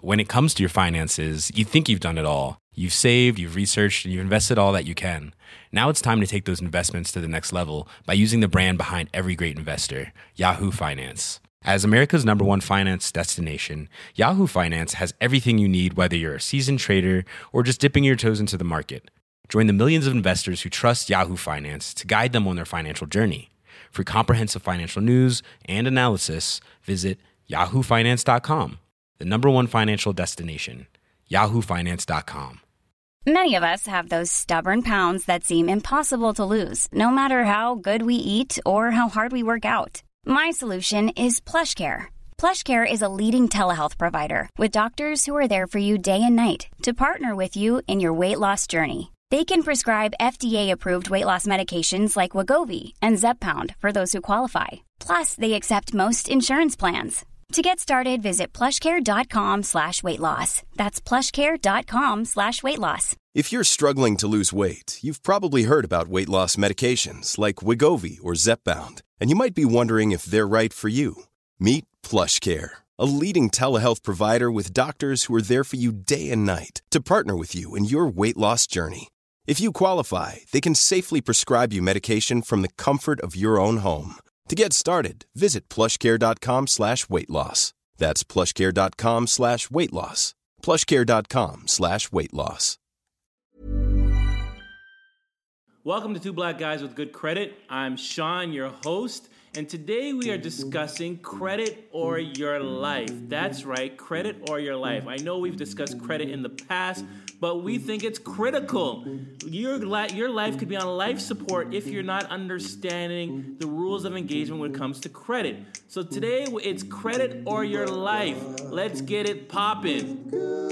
when it comes to your finances, you think you've done it all. You've saved, you've researched, and you've invested all that you can. Now it's time to take those investments to the next level by using the brand behind every great investor, Yahoo Finance. As America's #1 finance destination, Yahoo Finance has everything you need, whether you're a seasoned trader or just dipping your toes into the market. Join the millions of investors who trust Yahoo Finance to guide them on their financial journey. For comprehensive financial news and analysis, visit yahoofinance.com, the #1 financial destination, yahoofinance.com. Many of us have those stubborn pounds that seem impossible to lose, no matter how good we eat or how hard we work out. My solution is PlushCare. PlushCare is a leading telehealth provider with doctors who are there for you day and night to partner with you in your weight loss journey. They can prescribe FDA-approved weight loss medications like Wegovy and Zepbound for those who qualify. Plus, they accept most insurance plans. To get started, visit plushcare.com/weightloss. That's plushcare.com/weightloss. If you're struggling to lose weight, you've probably heard about weight loss medications like Wegovy or Zepbound, and you might be wondering if they're right for you. Meet PlushCare, a leading telehealth provider with doctors who are there for you day and night to partner with you in your weight loss journey. If you qualify, they can safely prescribe you medication from the comfort of your own home. To get started, visit plushcare.com/weightloss. That's plushcare.com/weightloss. plushcare.com/weightloss. Welcome to Two Black Guys with Good Credit. I'm Sean, your host, and today we are discussing credit or your life. That's right, credit or your life. I know we've discussed credit in the past, but we think it's critical. Your life could be on life support if you're not understanding the rules of engagement when it comes to credit. So today it's credit or your life. Let's get it poppin'.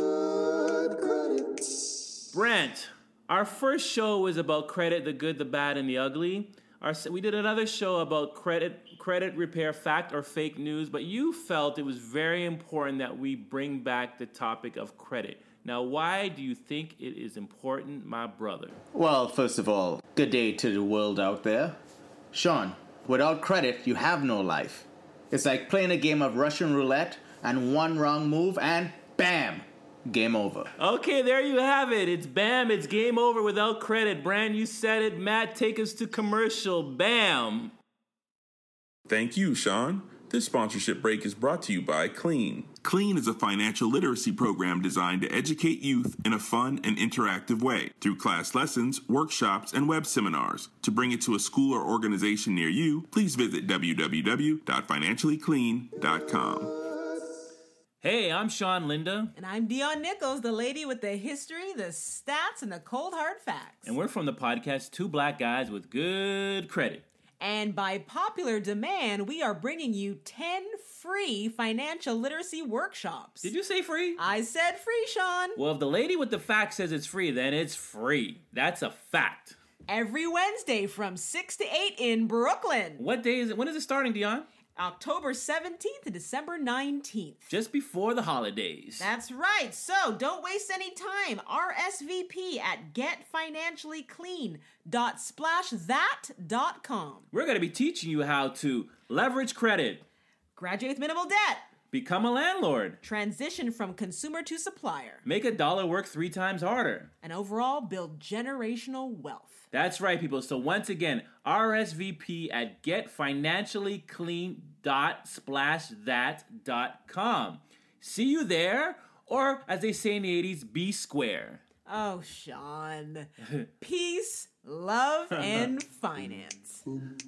Brent, our first show was about credit, the good, the bad, and the ugly. We did another show about credit repair, fact or fake news, but you felt it was very important that we bring back the topic of credit. Now, why do you think it is important, my brother? Well, first of all, good day to the world out there. Sean, without credit, you have no life. It's like playing a game of Russian roulette and one wrong move and bam, game over. Okay, there you have it. It's bam, it's game over without credit. Brand, you said it. Matt, take us to commercial. Bam. Thank you, Sean. This sponsorship break is brought to you by Clean. Clean is a financial literacy program designed to educate youth in a fun and interactive way through class lessons, workshops, and web seminars. To bring it to a school or organization near you, please visit www.financiallyclean.com. Hey, I'm Sean Linda. And I'm Dion Nichols, the lady with the history, the stats, and the cold hard facts. And we're from the podcast Two Black Guys with Good Credit. And by popular demand, we are bringing you 10 free financial literacy workshops. Did you say free? I said free, Sean. Well, if the lady with the fact says it's free, then it's free. That's a fact. Every Wednesday from 6 to 8 in Brooklyn. What day is it? When is it starting, Dion? October 17th to December 19th. Just before the holidays. That's right. So don't waste any time. RSVP at getfinanciallyclean.splashthat.com. We're going to be teaching you how to leverage credit, graduate with minimal debt, become a landlord, transition from consumer to supplier, make a dollar work 3 times harder, and overall build generational wealth. That's right, people. So once again, RSVP at getfinanciallyclean.splashthat.com. See you there, or as they say in the 80s, be square. Oh, Sean. Peace, love, and finance.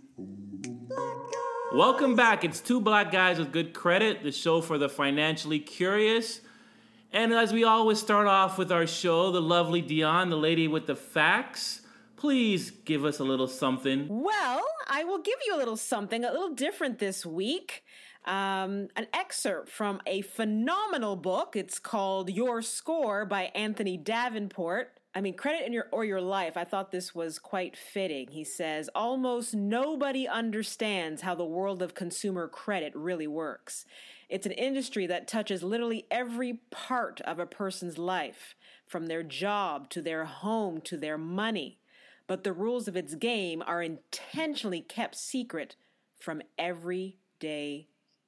Welcome back. It's Two Black Guys with Good Credit, the show for the financially curious. And as we always start off with our show, the lovely Dion, the lady with the facts, please give us a little something. Well, I will give you a little something, a little different this week. An excerpt from a phenomenal book. It's called Your Score by Anthony Davenport. Credit in your life. I thought this was quite fitting. He says, almost nobody understands how the world of consumer credit really works. It's an industry that touches literally every part of a person's life, from their job to their home to their money. But the rules of its game are intentionally kept secret from everyday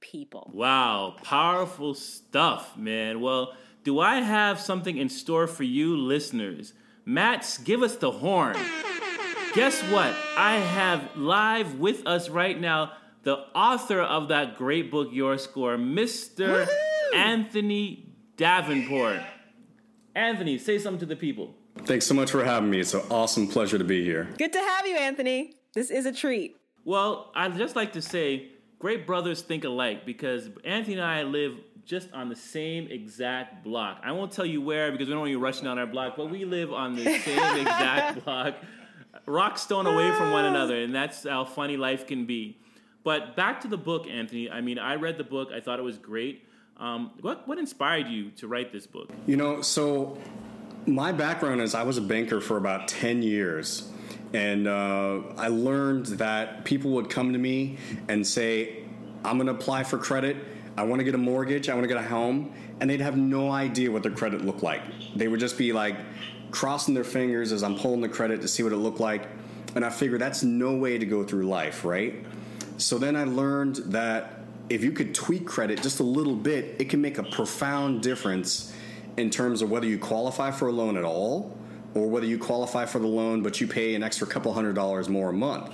people. Wow, powerful stuff, man. Well, do I have something in store for you listeners? Matt, give us the horn. Guess what? I have live with us right now the author of that great book, Your Score, Mr. Anthony Davenport. Anthony, say something to the people. Thanks so much for having me. It's an awesome pleasure to be here. Good to have you, Anthony. This is a treat. Well, I'd just like to say, great brothers think alike, because Anthony and I live just on the same exact block. I won't tell you where because we don't want you rushing down our block, but we live on the same exact block, rock stone away from one another, and that's how funny life can be. But back to the book, Anthony. I mean, I read the book. I thought it was great. What inspired you to write this book? So my background is I was a banker for about 10 years. And I learned that people would come to me and say, I'm going to apply for credit. I want to get a mortgage. I want to get a home. And they'd have no idea what their credit looked like. They would just be like crossing their fingers as I'm pulling the credit to see what it looked like. And I figured that's no way to go through life, right? So then I learned that if you could tweak credit just a little bit, it can make a profound difference in terms of whether you qualify for a loan at all, or whether you qualify for the loan but you pay an extra couple $100 more a month.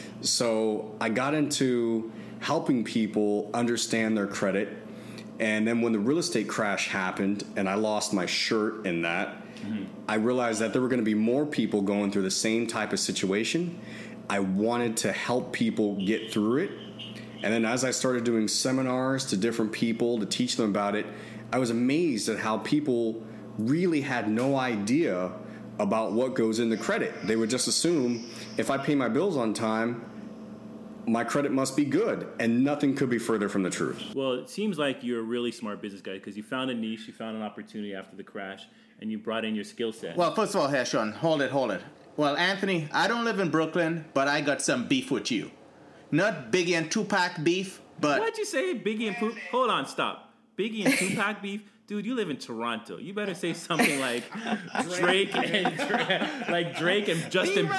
So I got into helping people understand their credit, and then when the real estate crash happened and I lost my shirt in that, I realized that there were going to be more people going through the same type of situation. I wanted to help people get through it. And then as I started doing seminars to different people to teach them about it, I was amazed at how people really had no idea about what goes into credit. They would just assume if I pay my bills on time, my credit must be good, and nothing could be further from the truth. Well, it seems like you're a really smart business guy because you found a niche, you found an opportunity after the crash, and you brought in your skill set. Well, first of all, here, Sean, hold it. Well, Anthony, I don't live in Brooklyn, but I got some beef with you. Not Biggie and Tupac beef, but... What'd you say, Biggie and Poop? Hold on, stop. Biggie and Tupac beef? Dude, you live in Toronto. You better say something like Drake and Justin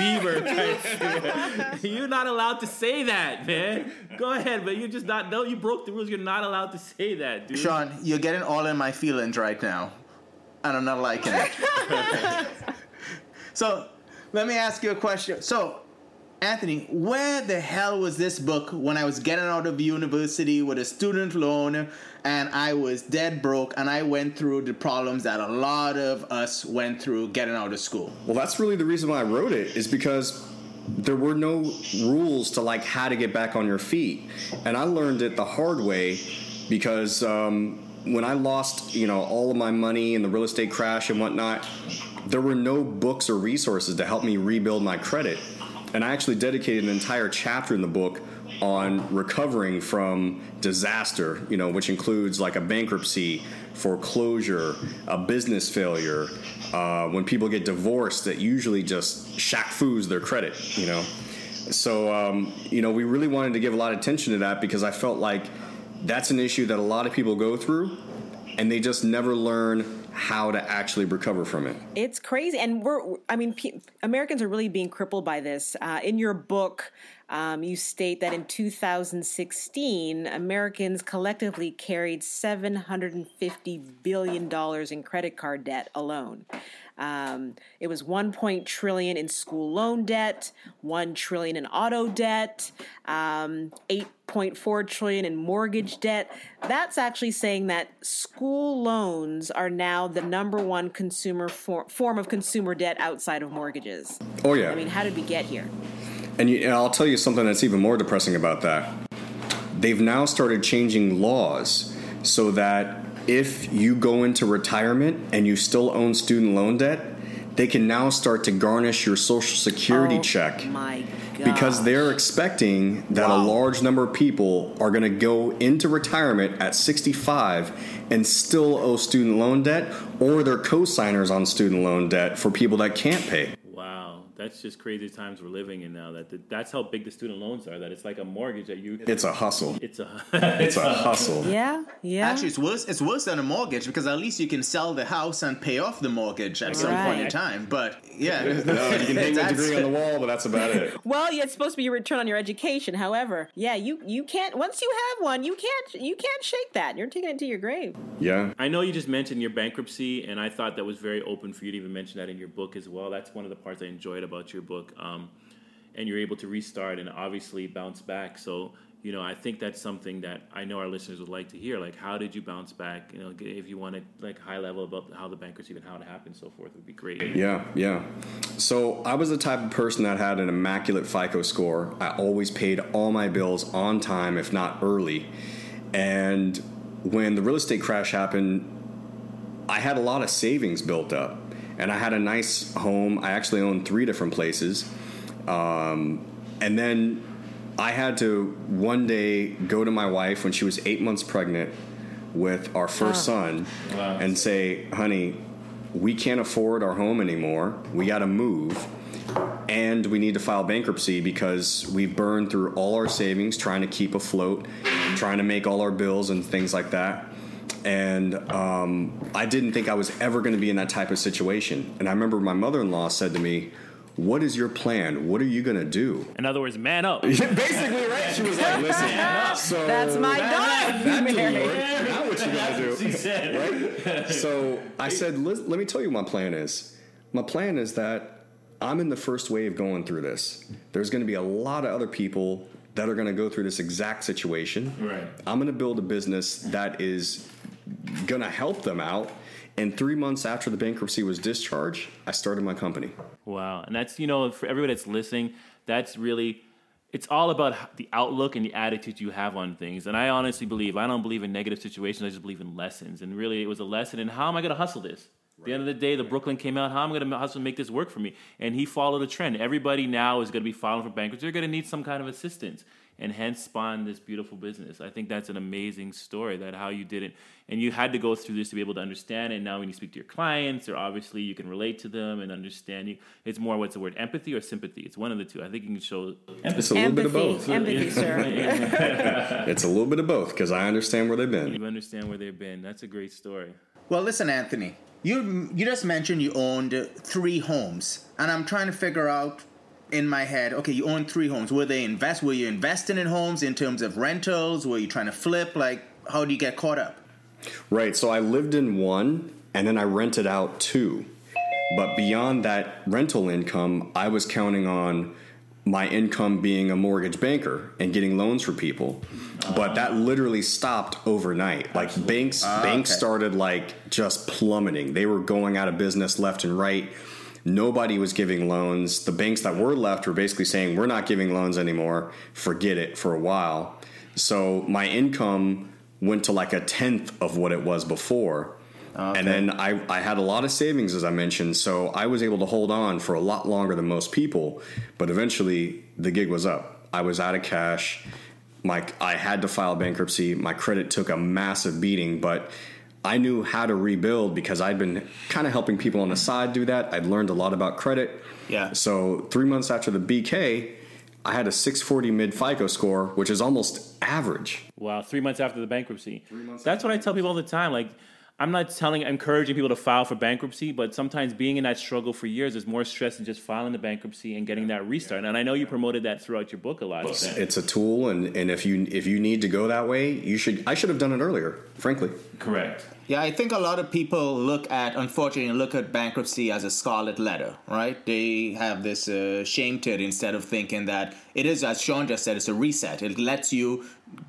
Bieber. You're not allowed to say that, man. Go ahead, but you're just not. No, you broke the rules. You're not allowed to say that, dude. Sean, you're getting all in my feelings right now, and I'm not liking it. So, let me ask you a question. So, Anthony, where the hell was this book when I was getting out of university with a student loan and I was dead broke and I went through the problems that a lot of us went through getting out of school? Well, that's really the reason why I wrote it, is because there were no rules to like how to get back on your feet. And I learned it the hard way because when I lost, all of my money in the real estate crash and whatnot, there were no books or resources to help me rebuild my credit. And I actually dedicated an entire chapter in the book on recovering from disaster, which includes like a bankruptcy, foreclosure, a business failure. When people get divorced, that usually just shack-foos their credit, So, we really wanted to give a lot of attention to that because I felt like that's an issue that a lot of people go through and they just never learn how to actually recover from it. It's crazy. And Americans are really being crippled by this. In your book, you state that in 2016, Americans collectively carried $750 billion in credit card debt alone. It was $1 trillion in school loan debt, $1 trillion in auto debt, $8.4 trillion in mortgage debt. That's actually saying that school loans are now the number one consumer form of consumer debt outside of mortgages. Oh, yeah. I mean, how did we get here? And I'll tell you something that's even more depressing about that. They've now started changing laws so that if you go into retirement and you still own student loan debt, they can now start to garnish your Social Security check. My God. Because they're expecting that a large number of people are going to go into retirement at 65 and still owe student loan debt, or they're co-signers on student loan debt for people that can't pay. Wow. that's just crazy times we're living in now. That's how big the student loans are. That it's like a mortgage that you. It's a hustle. It's a hustle. Yeah. Actually, it's worse than a mortgage because at least you can sell the house and pay off the mortgage at some point in time. But yeah, No, you can hang a degree on the wall, but that's about it. Well, yeah, it's supposed to be a return on your education. However, yeah, you can't. Once you have one, you can't shake that. You're taking it to your grave. Yeah. I know you just mentioned your bankruptcy, and I thought that was very open for you to even mention that in your book as well. That's one of the parts I enjoyed about your book. And you're able to restart and obviously bounce back. So, I think that's something that I know our listeners would like to hear. Like, how did you bounce back? If you want to, like, high level about how the bankruptcy and how it happened, so forth, would be great. Yeah. So I was the type of person that had an immaculate FICO score. I always paid all my bills on time, if not early. And when the real estate crash happened, I had a lot of savings built up. And I had a nice home. I actually owned 3 different places. And then I had to one day go to my wife when she was 8 months pregnant with our first son and say, honey, we can't afford our home anymore. We got to move. And we need to file bankruptcy because we've burned through all our savings trying to keep afloat, trying to make all our bills and things like that. And I didn't think I was ever going to be in that type of situation. And I remember my mother-in-law said to me, what is your plan? What are you going to do? In other words, man up. Basically, right? She was like, listen, so that's my daughter. Now what you got to do? She said. Right? So I said, let me tell you what my plan is. My plan is that I'm in the first wave going through this. There's going to be a lot of other people that are going to go through this exact situation. Right. I'm going to build a business that is going to help them out. And 3 months after the bankruptcy was discharged, I started my company. Wow. And that's, for everybody that's listening, that's really, it's all about the outlook and the attitude you have on things. And I honestly believe, I don't believe in negative situations, I just believe in lessons. And really, it was a lesson in how am I going to hustle this? At the end of the day, the Brooklyn came out, how am I going to hustle and make this work for me? And he followed a trend. Everybody now is going to be filing for bankruptcy. They're going to need some kind of assistance. And hence spawned this beautiful business. I think that's an amazing story, that how you did it. And you had to go through this to be able to understand it. Now when you speak to your clients, or obviously you can relate to them and understand you. It's more, what's the word, empathy or sympathy? It's one of the two. I think you can show empathy. It's a little bit of both. Empathy, sir. It's a little bit of both, because I understand where they've been. You understand where they've been. That's a great story. Well, listen, Anthony, you just mentioned you owned 3 homes, and I'm trying to figure out in my head, okay, you own 3 homes. Were you investing in homes in terms of rentals? Were you trying to flip? Like, how do you get caught up? Right. So I lived in 1, and then I rented out 2. But beyond that rental income, I was counting on my income being a mortgage banker and getting loans for people. But that literally stopped overnight. Like banks started like just plummeting. They were going out of business left and right. Nobody was giving loans. The banks that were left were basically saying, we're not giving loans anymore. Forget it for a while. So my income went to like 1/10 of what it was before. Okay. And then I had a lot of savings, as I mentioned. So I was able to hold on for a lot longer than most people. But eventually the gig was up. I was out of cash. I had to file bankruptcy. My credit took a massive beating, but I knew how to rebuild because I'd been kind of helping people on the side do that. I'd learned a lot about credit. Yeah. So 3 months after the BK, I had a 640 mid FICO score, which is almost average. Wow, 3 months after the bankruptcy. That's what I tell people all the time. Like, I'm not encouraging people to file for bankruptcy, but sometimes being in that struggle for years is more stress than just filing the bankruptcy and getting that restart. And I know you promoted that throughout your book a lot. It's a tool, and if you need to go that way, I should have done it earlier, frankly. Correct. Yeah, I think a lot of people unfortunately look at bankruptcy as a scarlet letter, right? They have this shame to it instead of thinking that it is, as Sean just said, it's a reset. It lets you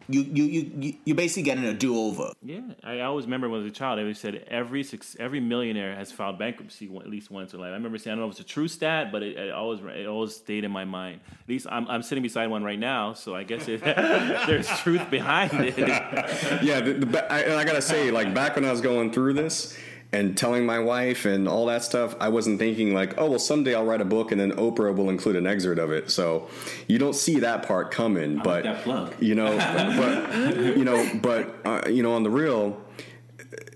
basically getting a do-over. Yeah, I always remember when I was a child, I always said every millionaire has filed bankruptcy at least once in life. I remember saying, I don't know if it's a true stat, but it always stayed in my mind. At least I'm sitting beside one right now, so I guess there's truth behind it. Yeah, I gotta say, like back when I was going through this and telling my wife and all that stuff, I wasn't thinking like, oh, well, someday I'll write a book and then Oprah will include an excerpt of it. So you don't see that part coming, but like that plug. On the real,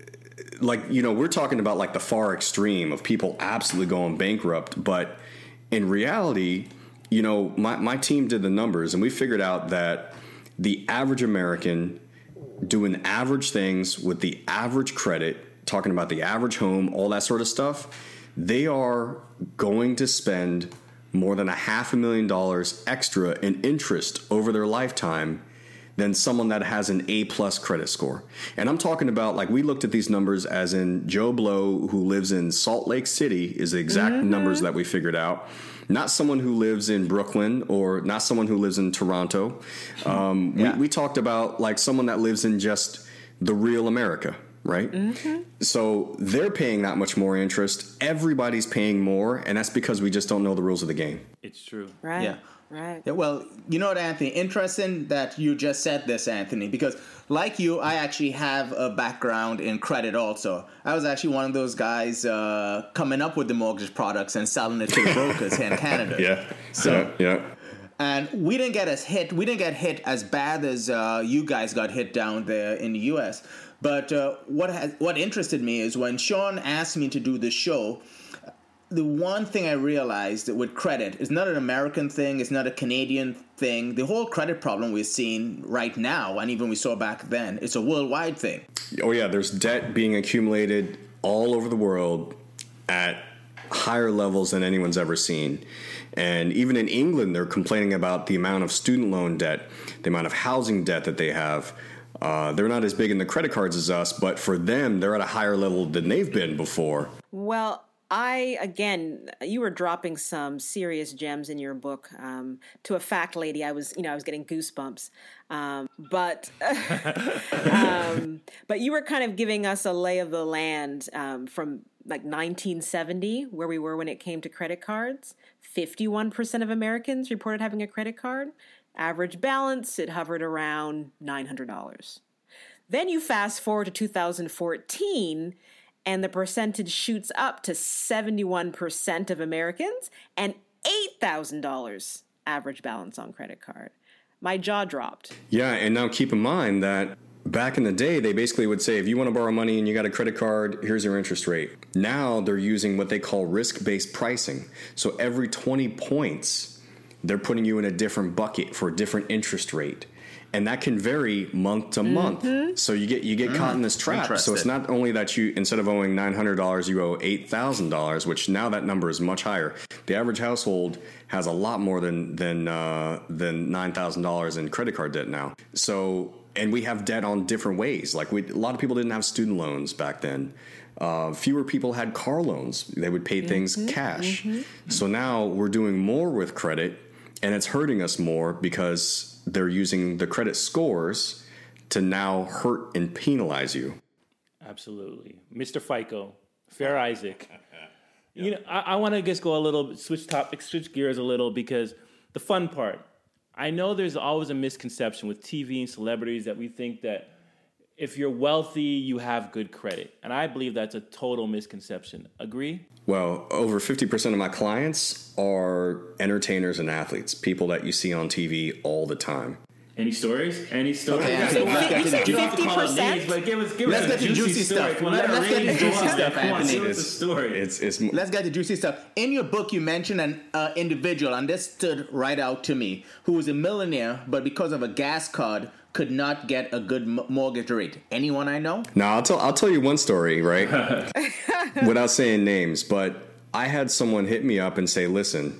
like, we're talking about like the far extreme of people absolutely going bankrupt, but in reality, you know, my team did the numbers, and we figured out that the average American doing average things with the average credit, talking about the average home, all that sort of stuff, they are going to spend more than $500,000 extra in interest over their lifetime than someone that has an A+ credit score. And I'm talking about, like, we looked at these numbers as in Joe Blow, who lives in Salt Lake City, is the exact numbers that we figured out. Not someone who lives in Brooklyn, or not someone who lives in Toronto. We talked about, like, someone that lives in just the real America, right? So they're paying that much more interest. Everybody's paying more, and that's because we just don't know the rules of the game. It's true. Right. Yeah. Right. Yeah, well, you know what, Anthony? Interesting that you just said this, Anthony, because like you, I actually have a background in credit also. I was actually one of those guys coming up with the mortgage products and selling it to the brokers here in Canada. Yeah. And we didn't get hit as bad as you guys got hit down there in the U.S. But what interested me is when Sean asked me to do this show, the one thing I realized that with credit is not an American thing, it's not a Canadian thing. The whole credit problem we're seeing right now, and even we saw back then, it's a worldwide thing. Oh, yeah, there's debt being accumulated all over the world at higher levels than anyone's ever seen. And even in England, they're complaining about the amount of student loan debt, the amount of housing debt that they have. They're not as big in the credit cards as us, but for them, they're at a higher level than they've been before. Well, you were dropping some serious gems in your book. To a fact lady, I was getting goosebumps. But you were kind of giving us a lay of the land from like 1970, where we were when it came to credit cards. 51% of Americans reported having a credit card. Average balance, it hovered around $900. Then you fast forward to 2014, and the percentage shoots up to 71% of Americans and $8,000 average balance on credit card. My jaw dropped. Yeah, and now keep in mind that back in the day, they basically would say, if you want to borrow money and you got a credit card, here's your interest rate. Now they're using what they call risk-based pricing. So every 20 points, they're putting you in a different bucket for a different interest rate. And that can vary month to month. So you get caught in this trap. So it's not only that you, instead of owing $900, you owe $8,000, which now that number is much higher. The average household has a lot more than $9,000 in credit card debt now. So, and we have debt on different ways. Like a lot of people didn't have student loans back then. Fewer people had car loans. They would pay things cash. So now we're doing more with credit, and it's hurting us more because they're using the credit scores to now hurt and penalize you. Absolutely. Mr. FICO, Fair Isaac. You know, I want to just go a little, switch gears a little, because the fun part, I know there's always a misconception with TV and celebrities that we think that if you're wealthy, you have good credit. And I believe that's a total misconception. Agree? Well, over 50% of my clients are entertainers and athletes, people that you see on TV all the time. Any stories? Okay, you said 50%? But give us Let's get the juicy stuff. Let's get the juicy stuff, Anthony. Give us a story. Let's get the juicy stuff. In your book, you mentioned an individual, and this stood right out to me, who was a millionaire, but because of a gas card, could not get a good mortgage rate. Anyone I know? No, I'll tell you one story, right? Without saying names, but I had someone hit me up and say, listen,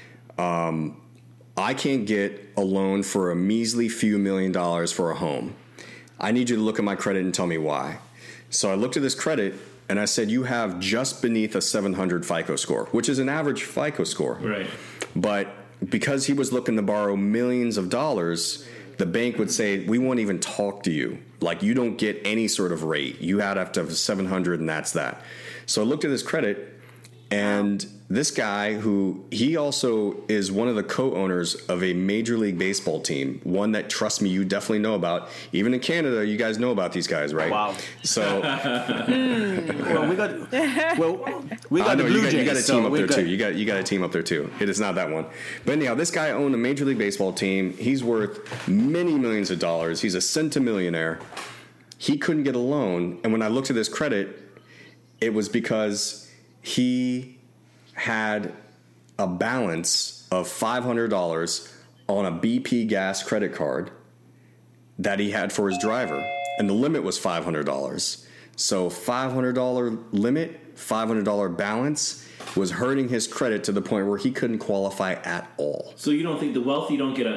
I can't get a loan for a measly few $1 million for a home. I need you to look at my credit and tell me why. So I looked at this credit and I said, you have just beneath a 700 FICO score, which is an average FICO score. Right. But because he was looking to borrow millions of dollars, the bank would say, we won't even talk to you. Like, you don't get any sort of rate. You have to have 700 and that's that. So I looked at his credit, and this guy, who he also is one of the co-owners of a Major League Baseball team, one that, trust me, you definitely know about. Even in Canada, you guys know about these guys, right? Wow. So, well, we got the Blue Jays. You got a team up there too. You got a team up there too. It is not that one. But anyhow, this guy owned a Major League Baseball team. He's worth many millions of dollars. He's a centimillionaire. He couldn't get a loan, and when I looked at his credit, it was because he had a balance of $500 on a BP gas credit card that he had for his driver, and the limit was $500. So $500 limit, $500 balance was hurting his credit to the point where he couldn't qualify at all. So you don't think the wealthy don't get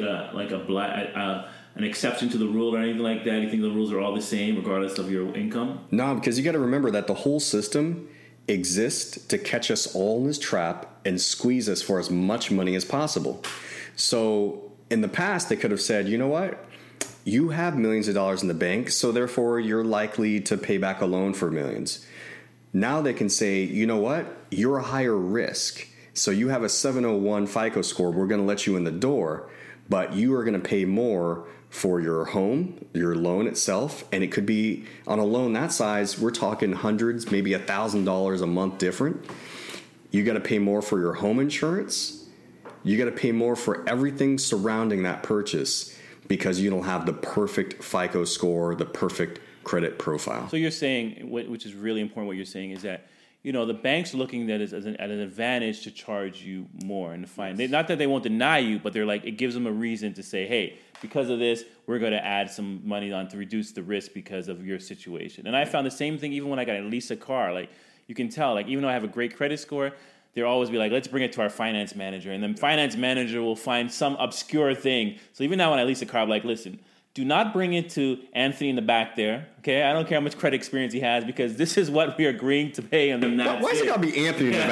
an exception to the rule or anything like that? You think the rules are all the same regardless of your income? No, because you got to remember that the whole system exists to catch us all in this trap and squeeze us for as much money as possible. So in the past, they could have said, you know what? You have millions of dollars in the bank, so therefore you're likely to pay back a loan for millions. Now they can say, you know what? You're a higher risk. So you have a 701 FICO score. We're going to let you in the door, but you are going to pay more for your home, your loan itself. And it could be on a loan that size, we're talking hundreds, maybe $1,000 a month different. You got to pay more for your home insurance. You got to pay more for everything surrounding that purchase because you don't have the perfect FICO score, the perfect credit profile. So you're saying, which is really important, what you're saying is that, you know, the bank's looking at it as an advantage to charge you more and to find, not that they won't deny you, but they're like, it gives them a reason to say, hey, because of this, we're going to add some money on to reduce the risk because of your situation. And I found the same thing even when I got to lease a car. Like, you can tell, like, even though I have a great credit score, they'll always be like, let's bring it to our finance manager. And then finance manager will find some obscure thing. So even now when I lease a car, I'm like, listen, do not bring it to Anthony in the back there, okay? I don't care how much credit experience he has because this is what we are agreeing to pay him. Why is it got to be Anthony in the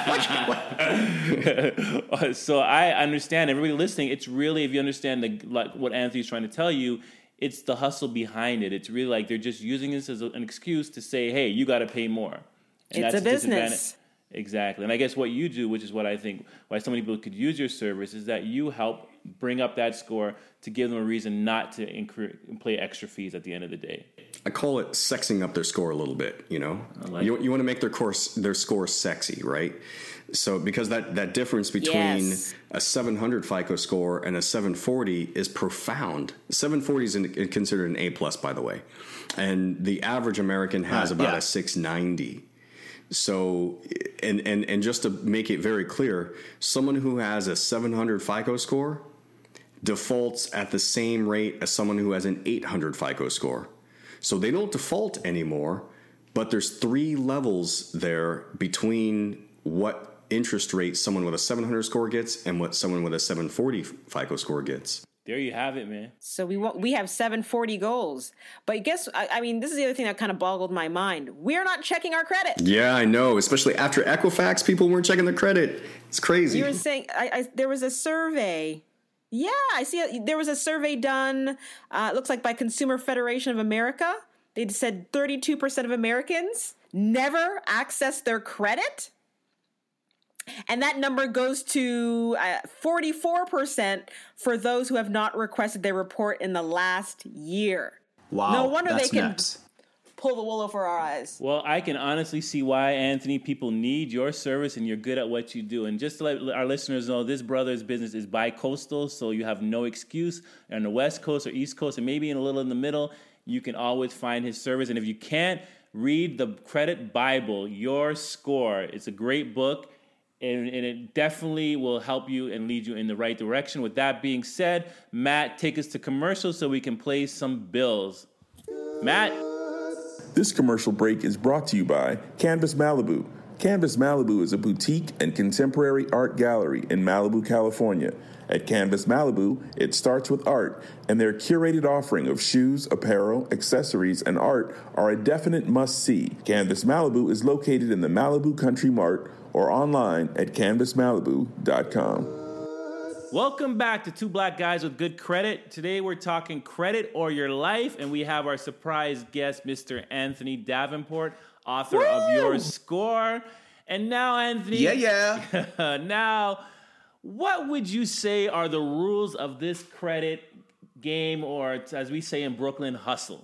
back? So I understand, everybody listening, it's really, if you understand like what Anthony's trying to tell you, it's the hustle behind it. It's really like they're just using this as an excuse to say, hey, you got to pay more. And it's a business. Exactly. And I guess what you do, which is what I think why so many people could use your service, is that you help bring up that score to give them a reason not to pay extra fees at the end of the day. I call it sexing up their score a little bit, you know? You want to make their score sexy, right? So because that difference between a 700 FICO score and a 740 is profound. 740 is considered an A+, by the way. And the average American has about a 690. So, and just to make it very clear, someone who has a 700 FICO score defaults at the same rate as someone who has an 800 FICO score. So they don't default anymore, but there's 3 levels there between what interest rate someone with a 700 score gets and what someone with a 740 FICO score gets. There you have it, man. So we have 740 goals. But guess, I mean, this is the other thing that kind of boggled my mind. We're not checking our credit. Yeah, I know. Especially after Equifax, people weren't checking their credit. It's crazy. You were saying, there was a survey. Yeah, I see. There was a survey done, it looks like by Consumer Federation of America. They said 32% of Americans never access their credit. And that number goes to 44% for those who have not requested their report in the last year. Wow, no wonder they can nuts. Pull the wool over our eyes. Well, I can honestly see why, Anthony, people need your service and you're good at what you do. And just to let our listeners know, this brother's business is bi-coastal, so you have no excuse. On the West Coast or East Coast, and maybe in a little in the middle, you can always find his service. And if you can't, read the Credit Bible, Your Score. It's a great book. And it definitely will help you and lead you in the right direction. With that being said, Matt, take us to commercial so we can play some bills. Matt? This commercial break is brought to you by Canvas Malibu. Canvas Malibu is a boutique and contemporary art gallery in Malibu, California. At Canvas Malibu, it starts with art, and their curated offering of shoes, apparel, accessories, and art are a definite must-see. Canvas Malibu is located in the Malibu Country Mart or online at canvasmalibu.com. Welcome back to Two Black Guys with Good Credit. Today we're talking credit or your life, and we have our surprise guest, Mr. Anthony Davenport, author of Your Score. And now, Anthony... Now, what would you say are the rules of this credit game, or as we say in Brooklyn, hustle?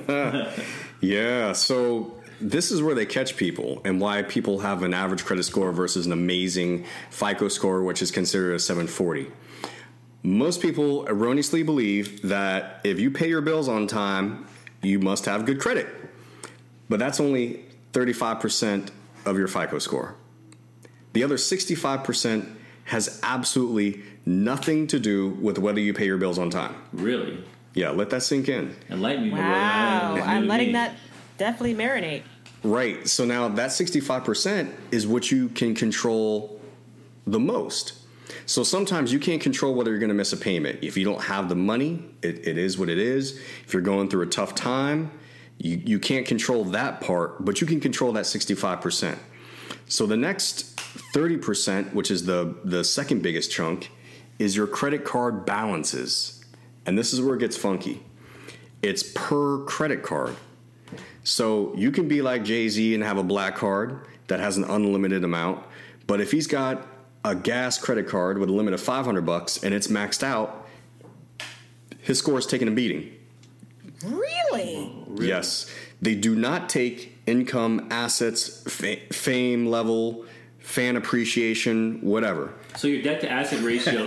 Yeah, so... This is where they catch people and why people have an average credit score versus an amazing FICO score, which is considered a 740. Most people erroneously believe that if you pay your bills on time, you must have good credit. But that's only 35% of your FICO score. The other 65% has absolutely nothing to do with whether you pay your bills on time. Really? Yeah, let that sink in. Enlighten me. Wow, I'm letting that definitely marinate. Right. So now that 65% is what you can control the most. So sometimes you can't control whether you're going to miss a payment. If you don't have the money, it is what it is. If you're going through a tough time, you can't control that part, but you can control that 65%. So the next 30%, which is the second biggest chunk, is your credit card balances. And this is where it gets funky. It's per credit card. So you can be like Jay-Z and have a black card that has an unlimited amount. But if he's got a gas credit card with a limit of $500 and it's maxed out, his score is taking a beating. Really? Yes. They do not take income, assets, fame level, fan appreciation, whatever. So your debt to asset ratio.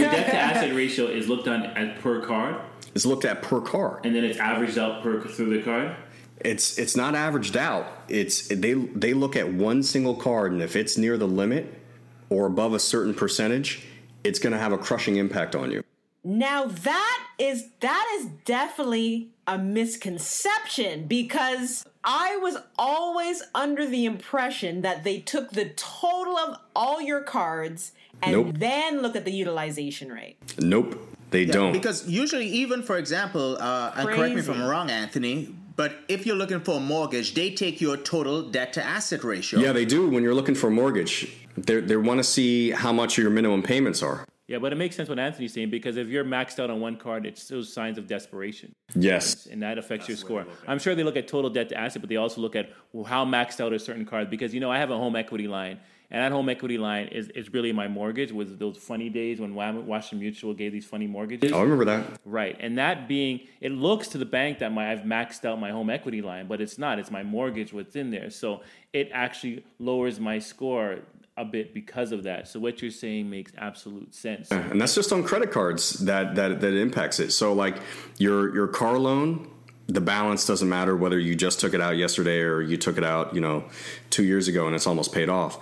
Is looked on as per card. It's looked at per card, and then it's averaged out through the card. It's not averaged out. They look at one single card, and if it's near the limit or above a certain percentage, it's going to have a crushing impact on you. Now that is definitely a misconception, because I was always under the impression that they took the total of all your cards and then looked at the utilization rate. Nope, they don't. Because usually, even for example, and correct me if I'm wrong, Anthony, but if you're looking for a mortgage, they take your total debt to asset ratio. Yeah, they do. When you're looking for a mortgage, they want to see how much your minimum payments are. Yeah, but it makes sense what Anthony's saying, because if you're maxed out on one card, it's those signs of desperation. Yes. And that affects your score. I'm sure they look at total debt to asset, but they also look at how maxed out are certain cards. Because, I have a home equity line, and that home equity line is really my mortgage, with those funny days when Washington Mutual gave these funny mortgages. I remember that. Right. And that being, it looks to the bank that I've maxed out my home equity line, but it's not. It's my mortgage what's in there. So it actually lowers my score a bit because of that. So what you're saying makes absolute sense. And that's just on credit cards that impacts it. So like your car loan, the balance doesn't matter whether you just took it out yesterday or you took it out 2 years ago and it's almost paid off.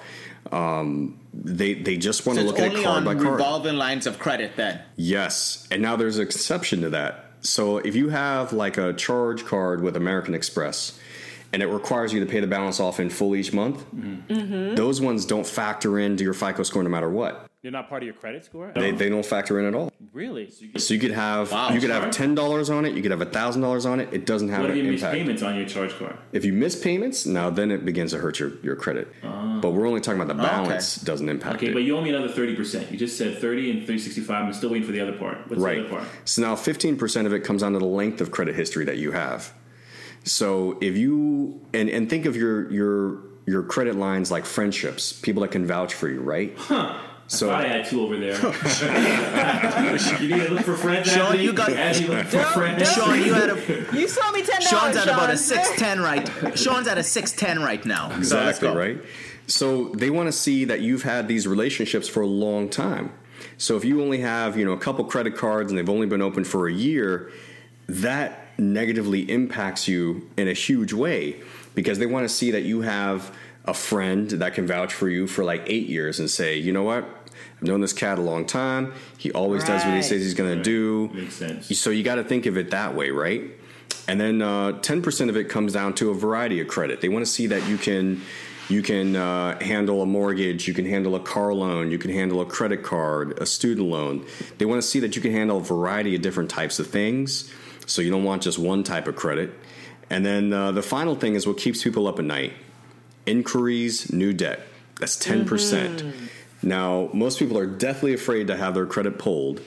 They just want to look at it card by card. Revolving lines of credit then. Yes. And now there's an exception to that. So if you have like a charge card with American Express, and it requires you to pay the balance off in full each month, those ones don't factor into your FICO score no matter what. They're not part of your credit score? They don't factor in at all. Really? So you could have $10 on it, you could have $1,000 on it. It doesn't have an impact. What if you miss payments on your charge card? If you miss payments, now then it begins to hurt your credit. But we're only talking about the balance doesn't impact it. Okay, but you owe me another 30%. You just said 30 and 365. I'm still waiting for the other part. What's the other part? So now 15% of it comes down to the length of credit history that you have. So if you and think of your credit lines like friendships, people that can vouch for you, right? Huh. So I had two over there. You need to look for friends. Sean, Anthony? you got Sean, you saw me $10. Sean's at about a 610 right. Sean's at a 610 right now. Exactly, right? So they want to see that you've had these relationships for a long time. So if you only have, a couple credit cards and they've only been open for a year, that negatively impacts you in a huge way, because they want to see that you have a friend that can vouch for you for like 8 years and say, you know what, I've known this cat a long time. He always does what he says he's going to do. Makes sense. So you got to think of it that way, right? And then 10% of it comes down to a variety of credit. They want to see that you can handle a mortgage, you can handle a car loan, you can handle a credit card, a student loan. They want to see that you can handle a variety of different types of things. So you don't want just one type of credit. And then the final thing is what keeps people up at night. Inquiries, new debt. That's 10%. Now, most people are deathly afraid to have their credit pulled.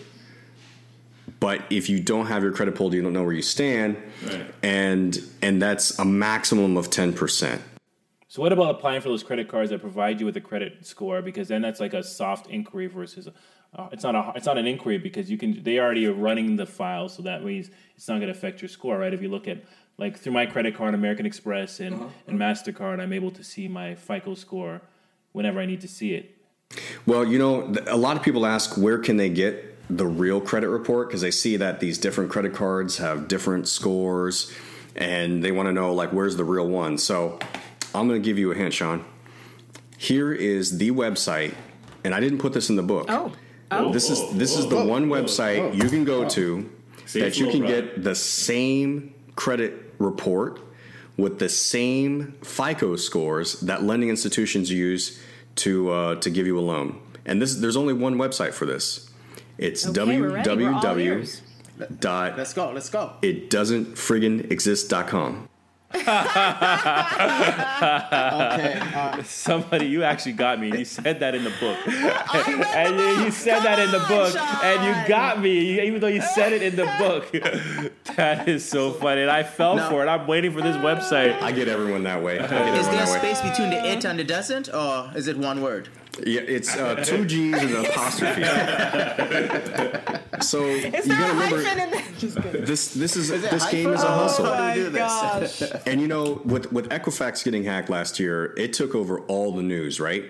But if you don't have your credit pulled, you don't know where you stand. Right. And that's a maximum of 10%. So what about applying for those credit cards that provide you with a credit score? Because then that's like a soft inquiry versus it's not an inquiry, because they already are running the file, so that means it's not going to affect your score, right? If you look at like through my credit card, American Express and MasterCard, I'm able to see my FICO score whenever I need to see it. Well, a lot of people ask where can they get the real credit report, because they see that these different credit cards have different scores, and they want to know like where's the real one. So I'm going to give you a hint, Sean. Here is the website, and I didn't put this in the book. This is the one website you can go to that you can get the same credit report with the same FICO scores that lending institutions use to give you a loan. And there's only one website for this. It's www. Let's go. It doesn't friggin' exist.com. Somebody, you actually got me. You said that in the book. And you said that in the book. And you got me, even though you said it in the book. That is so funny. And I fell for it. I'm waiting for this website. I get everyone that way. Is there a space between the it and the doesn't, or is it one word? Yeah, it's 2 G's and an apostrophe. So you gotta remember, this game is a hustle. How do we do this? And you know, with Equifax getting hacked last year, it took over all the news, right?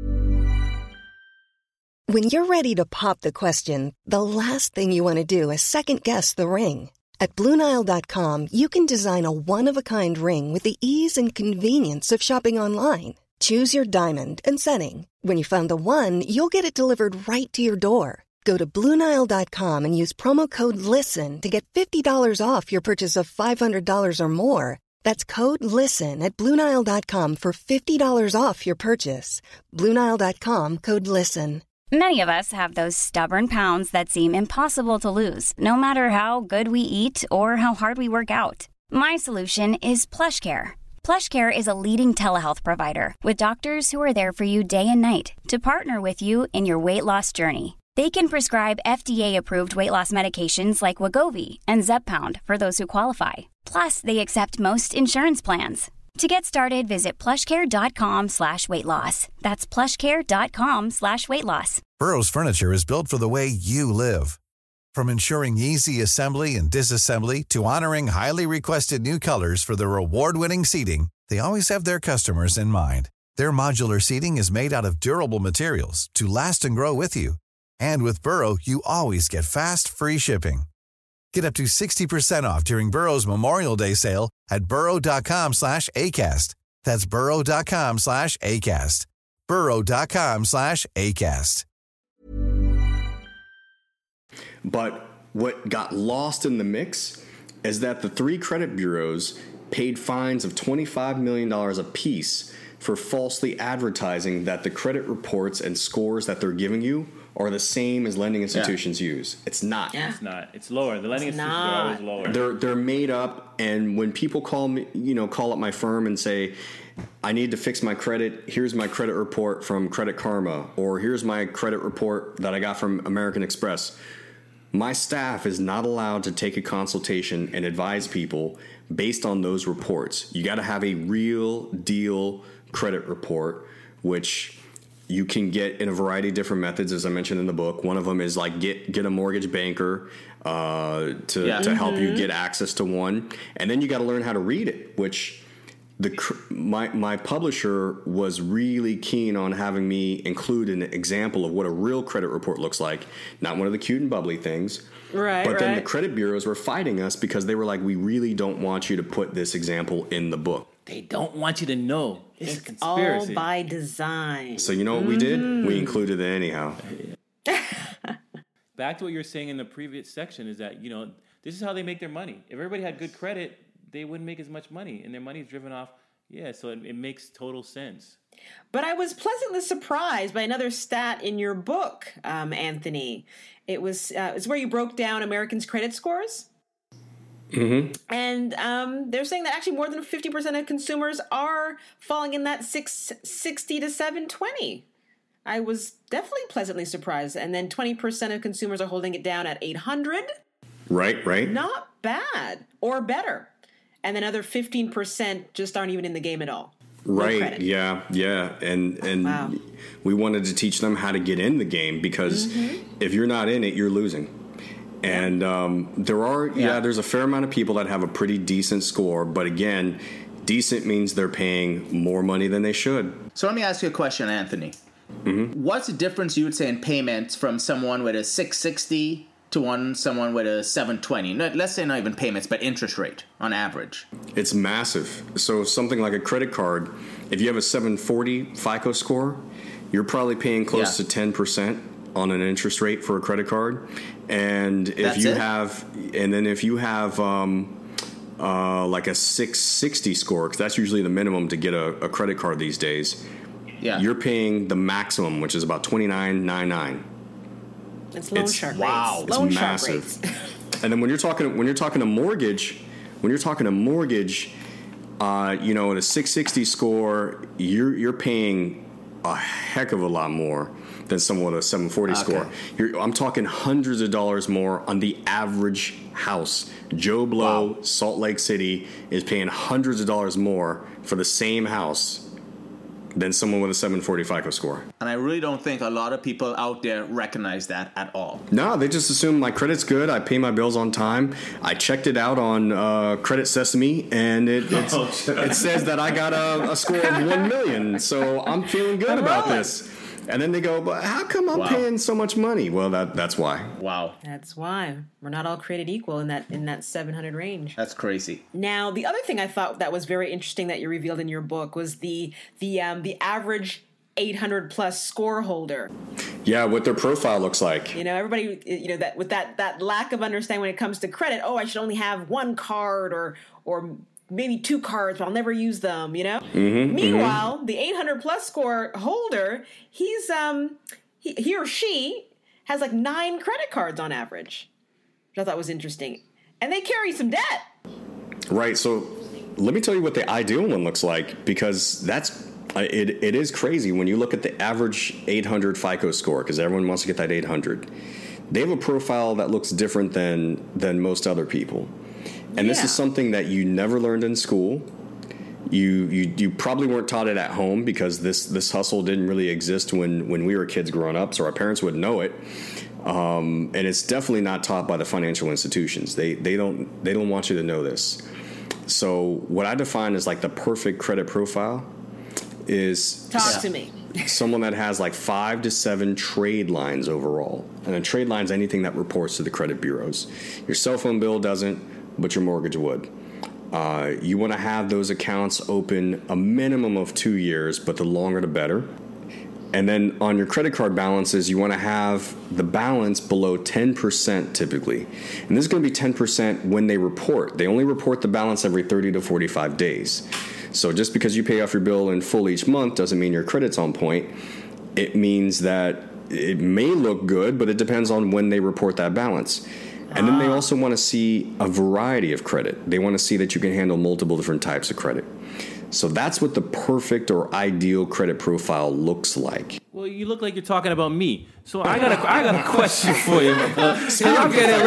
When you're ready to pop the question, the last thing you want to do is second guess the ring. At BlueNile.com, you can design a one-of-a-kind ring with the ease and convenience of shopping online. Choose your diamond and setting. When you find the one, you'll get it delivered right to your door. Go to BlueNile.com and use promo code LISTEN to get $50 off your purchase of $500 or more. That's code LISTEN at BlueNile.com for $50 off your purchase. BlueNile.com, code LISTEN. Many of us have those stubborn pounds that seem impossible to lose, no matter how good we eat or how hard we work out. My solution is PlushCare. PlushCare is a leading telehealth provider with doctors who are there for you day and night to partner with you in your weight loss journey. They can prescribe FDA-approved weight loss medications like Wegovy and Zepbound for those who qualify. Plus, they accept most insurance plans. To get started, visit plushcare.com/weightloss. That's plushcare.com/weightloss. Burrow's furniture is built for the way you live. From ensuring easy assembly and disassembly to honoring highly requested new colors for their award-winning seating, they always have their customers in mind. Their modular seating is made out of durable materials to last and grow with you. And with Burrow, you always get fast, free shipping. Get up to 60% off during Burrow's Memorial Day sale at burrow.com/ACAST. That's burrow.com/ACAST. burrow.com/ACAST. But what got lost in the mix is that the 3 credit bureaus paid fines of $25 million apiece for falsely advertising that the credit reports and scores that they're giving you are the same as lending institutions use. It's not. It's not. It's lower. The lending institutions are always lower. They're made up, and when people call me, call up my firm and say, I need to fix my credit, here's my credit report from Credit Karma, or here's my credit report that I got from American Express. My staff is not allowed to take a consultation and advise people based on those reports. You got to have a real deal credit report, which you can get in a variety of different methods, as I mentioned in the book. One of them is like get a mortgage banker to help you get access to one, and then you got to learn how to read it. Which my publisher was really keen on having me include an example of what a real credit report looks like, not one of the cute and bubbly things. Right. But then the credit bureaus were fighting us because they were like, we really don't want you to put this example in the book. They don't want you to know. It's a all conspiracy. by design. So you know what we did? We included it anyhow. Back to what you were saying in the previous section is that, this is how they make their money. If everybody had good credit, they wouldn't make as much money. And their money is driven off. Yeah, so it makes total sense. But I was pleasantly surprised by another stat in your book, Anthony. It's where you broke down Americans' credit scores. Mm-hmm. And they're saying that actually more than 50% of consumers are falling in that 660 to 720. I was definitely pleasantly surprised. And then 20% of consumers are holding it down at 800. Right. Not bad or better. And then other 15% just aren't even in the game at all. Right. Yeah. And wow. We wanted to teach them how to get in the game because if you're not in it, you're losing. And there's a fair amount of people that have a pretty decent score. But again, decent means they're paying more money than they should. So let me ask you a question, Anthony. Mm-hmm. What's the difference you would say in payments from someone with a 660 to someone with a 720? Let's say not even payments, but interest rate on average. It's massive. So something like a credit card, if you have a 740 FICO score, you're probably paying close to 10% on an interest rate for a credit card. And if you have like a 660 score, because that's usually the minimum to get a credit card these days, you're paying the maximum, which is about $29.99. It's loan shark rates. Wow, it's massive. And then when you're talking a mortgage, at a 660 score, you're paying a heck of a lot more than someone with a 740 score. I'm talking hundreds of dollars more on the average house. Joe Blow, Salt Lake City, is paying hundreds of dollars more for the same house than someone with a 740 FICO score. And I really don't think a lot of people out there recognize that at all. No, they just assume my credit's good. I pay my bills on time. I checked it out on Credit Sesame, and it says that I got a score of 1 million. So I'm feeling good about this. And then they go, but how come I'm paying so much money? Well, that's why. Wow. That's why. We're not all created equal in that 700 range. That's crazy. Now, the other thing I thought that was very interesting that you revealed in your book was the average 800 plus score holder. Yeah, what their profile looks like. Everybody, that with that lack of understanding when it comes to credit, I should only have one card or maybe 2 cards, but I'll never use them, Meanwhile, the 800 plus score holder, he or she has like 9 credit cards on average, which I thought was interesting. And they carry some debt. Right. So let me tell you what the ideal one looks like, because it is crazy when you look at the average 800 FICO score, because everyone wants to get that 800. They have a profile that looks different than most other people. And this is something that you never learned in school. You probably weren't taught it at home, because this hustle didn't really exist when we were kids growing up, so our parents would know it. And it's definitely not taught by the financial institutions. They don't want you to know this. So what I define as like the perfect credit profile is talk to me. Someone that has like 5 to 7 trade lines overall. And a trade line is anything that reports to the credit bureaus. Your cell phone bill doesn't, but your mortgage would. You want to have those accounts open a minimum of 2 years, but the longer the better. And then on your credit card balances, you want to have the balance below 10% typically. And this is going to be 10% when they report. They only report the balance every 30 to 45 days. So just because you pay off your bill in full each month doesn't mean your credit's on point. It means that it may look good, but it depends on when they report that balance. And then they also want to see a variety of credit. They want to see that you can handle multiple different types of credit. So that's what the perfect or ideal credit profile looks like. Well, you look like you're talking about me. So I got a question for you. I'll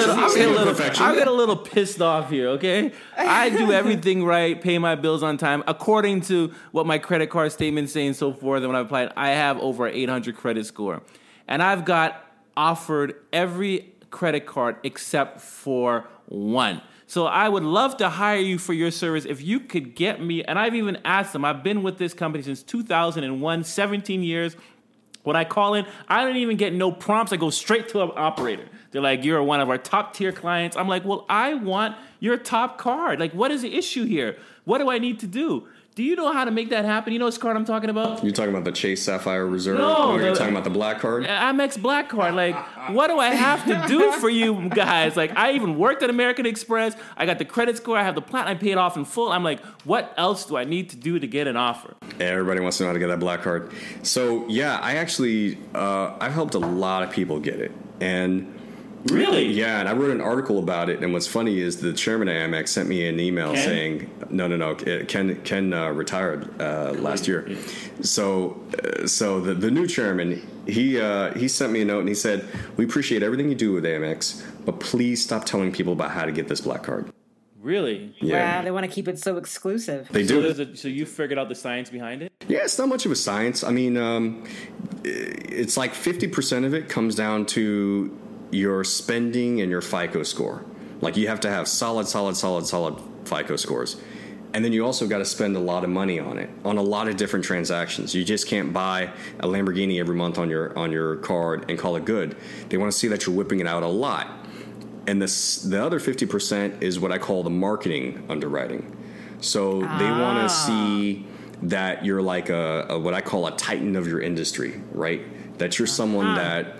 get a little pissed off here, okay? I do everything right, pay my bills on time, according to what my credit card statements say and so forth. And when I applied, I have over 800 credit score. And I've got offered every credit card except for one. So I would love to hire you for your service if you could get me, and I've even asked them, I've been with this company since 2001, 17 years. When I call in, I don't even get no prompts. I go straight to an operator. They're like, you're one of our top tier clients. I'm like, well, I want your top card. Like, what is the issue here? What do I need to do? Do you know how to make that happen? You know which card I'm talking about? You're talking about the Chase Sapphire Reserve? No. Or you're talking about the black card? Amex Black Card. Like, what do I have to do for you guys? Like, I even worked at American Express. I got the credit score. I have the platinum. I paid off in full. I'm like, what else do I need to do to get an offer? Everybody wants to know how to get that black card. So, yeah, I actually, I've helped a lot of people get it. And really? Yeah, and I wrote an article about it. And what's funny is the chairman of Amex sent me an email saying, no, Ken retired last year. Yeah. So the new chairman, he sent me a note and he said, we appreciate everything you do with Amex, but please stop telling people about how to get this black card. Really? Yeah. Wow, they want to keep it so exclusive. They do. So you figured out the science behind it? Yeah, it's not much of a science. I mean, it's like 50% of it comes down to your spending and your FICO score. Like, you have to have solid FICO scores. And then you also got to spend a lot of money on it, on a lot of different transactions. You just can't buy a Lamborghini every month on your card and call it good. They want to see that you're whipping it out a lot. And the other 50% is what I call the marketing underwriting. So they want to see that you're like a what I call a titan of your industry, right? That you're someone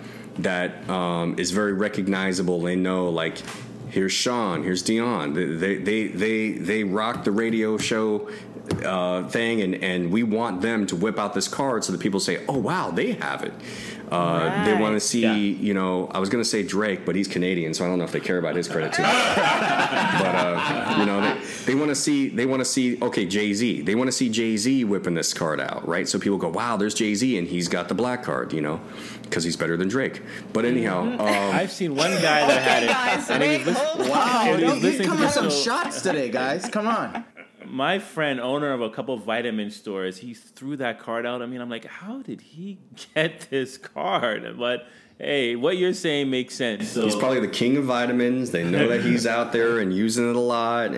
that is very recognizable. They know, like, here's Sean, here's Dion. They rock the radio show thing, and we want them to whip out this card so that people say, oh, wow, they have it. They want to see, you know, I was going to say Drake, but he's Canadian, so I don't know if they care about his credit too. But, you know, they want to see, okay, Jay-Z. They want to see Jay-Z whipping this card out, right? So people go, wow, there's Jay-Z, and he's got the black card, you know, because he's better than Drake. But anyhow. I've seen one guy that had it. Guys, and he was You're coming with some shots today, guys. Come on. My friend, owner of a couple of vitamin stores, he threw that card out. I mean, I'm like, how did he get this card? But hey, what you're saying makes sense. So, he's probably the king of vitamins. They know that he's out there and using it a lot,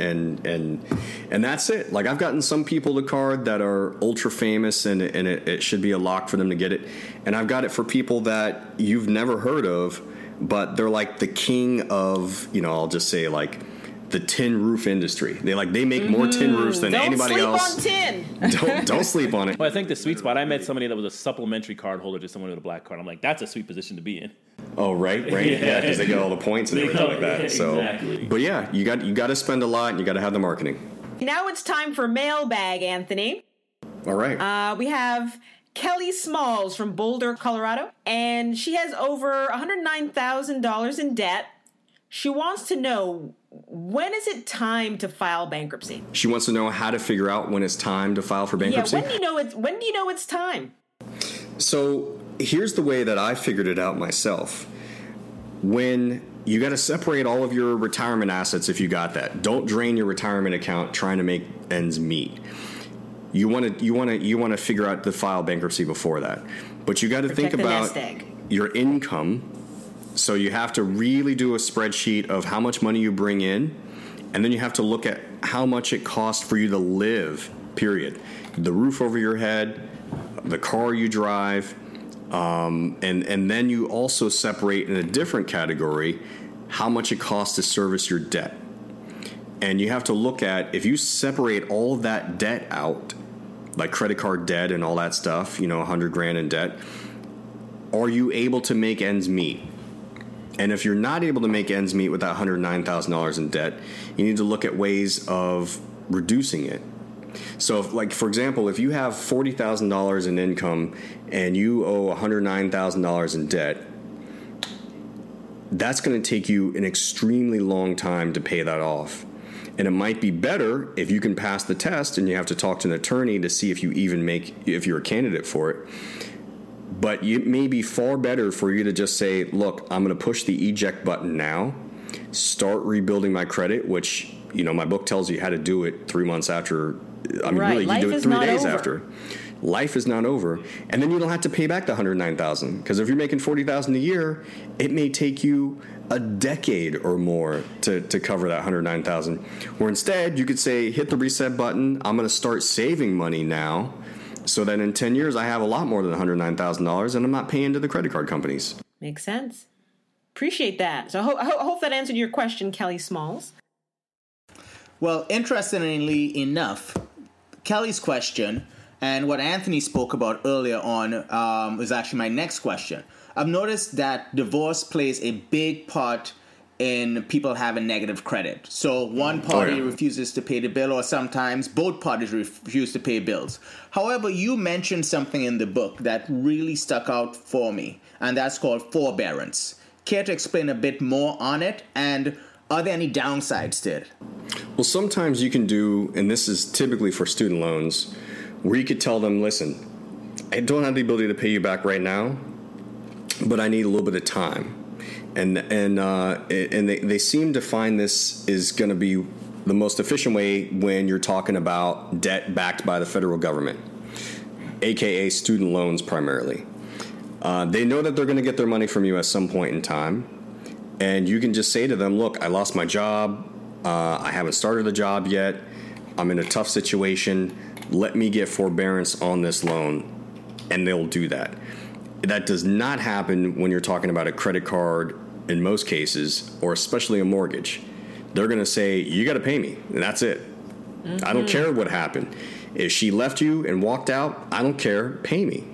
and that's it. Like, I've gotten some people the card that are ultra famous, and it should be a lock for them to get it. And I've got it for people that you've never heard of, but they're like the king of, you know, I'll just say, like, the tin roof industry. They make more tin roofs than anybody else. Don't sleep on tin. Don't sleep on it. Well, I think the sweet spot, I met somebody that was a supplementary card holder to someone with a black card. I'm like, that's a sweet position to be in. Oh, right. Yeah, because they get all the points and everything like that. So, exactly. But yeah, you got to spend a lot, and you got to have the marketing. Now it's time for mailbag, Anthony. All right. We have Kelly Smalls from Boulder, Colorado, and she has over $109,000 in debt. She wants to know, when is it time to file bankruptcy? She wants to know how to figure out when it's time to file for bankruptcy. Yeah, when do you know it's time? So here's the way that I figured it out myself. When you got to separate all of your retirement assets, if you got that. Don't drain your retirement account trying to make ends meet. You want to figure out the file bankruptcy before that. But you got to think about your income. So you have to really do a spreadsheet of how much money you bring in, and then you have to look at how much it costs for you to live, period. The roof over your head, the car you drive, and then you also separate in a different category how much it costs to service your debt. And you have to look at, if you separate all of that debt out, like credit card debt and all that stuff, you know, $100,000 in debt, are you able to make ends meet? And if you're not able to make ends meet with that $109,000 in debt, you need to look at ways of reducing it. So, like, for example, if you have $40,000 in income and you owe $109,000 in debt, that's going to take you an extremely long time to pay that off. And it might be better if you can pass the test, and you have to talk to an attorney to see if if you're a candidate for it. But it may be far better for you to just say, look, I'm going to push the eject button now, start rebuilding my credit, which, you know, my book tells you how to do it 3 months after. I mean, really, you do it 3 days after. Life is not over. And then you don't have to pay back the $109,000. Because if you're making $40,000 a year, it may take you a decade or more to cover that $109,000. Where instead, you could say, hit the reset button. I'm going to start saving money now, so that in 10 years, I have a lot more than $109,000, and I'm not paying to the credit card companies. Makes sense. Appreciate that. So I hope that answered your question, Kelly Smalls. Well, interestingly enough, Kelly's question and what Anthony spoke about earlier on is actually my next question. I've noticed that divorce plays a big part in people having negative credit. So one party refuses to pay the bill, or sometimes both parties refuse to pay bills. However, you mentioned something in the book that really stuck out for me, and that's called forbearance. Care to explain a bit more on it, and are there any downsides to it? Well, sometimes you can do, and this is typically for student loans, where you could tell them, listen, I don't have the ability to pay you back right now, but I need a little bit of time. And they seem to find this is going to be the most efficient way when you're talking about debt backed by the federal government, aka student loans primarily. They know that they're going to get their money from you at some point in time, and you can just say to them, look, I lost my job, I haven't started the job yet, I'm in a tough situation, let me get forbearance on this loan, and they'll do that. That does not happen when you're talking about a credit card in most cases, or especially a mortgage. They're going to say, you got to pay me, and that's it. Mm-hmm. I don't care what happened. If she left you and walked out, I don't care. Pay me.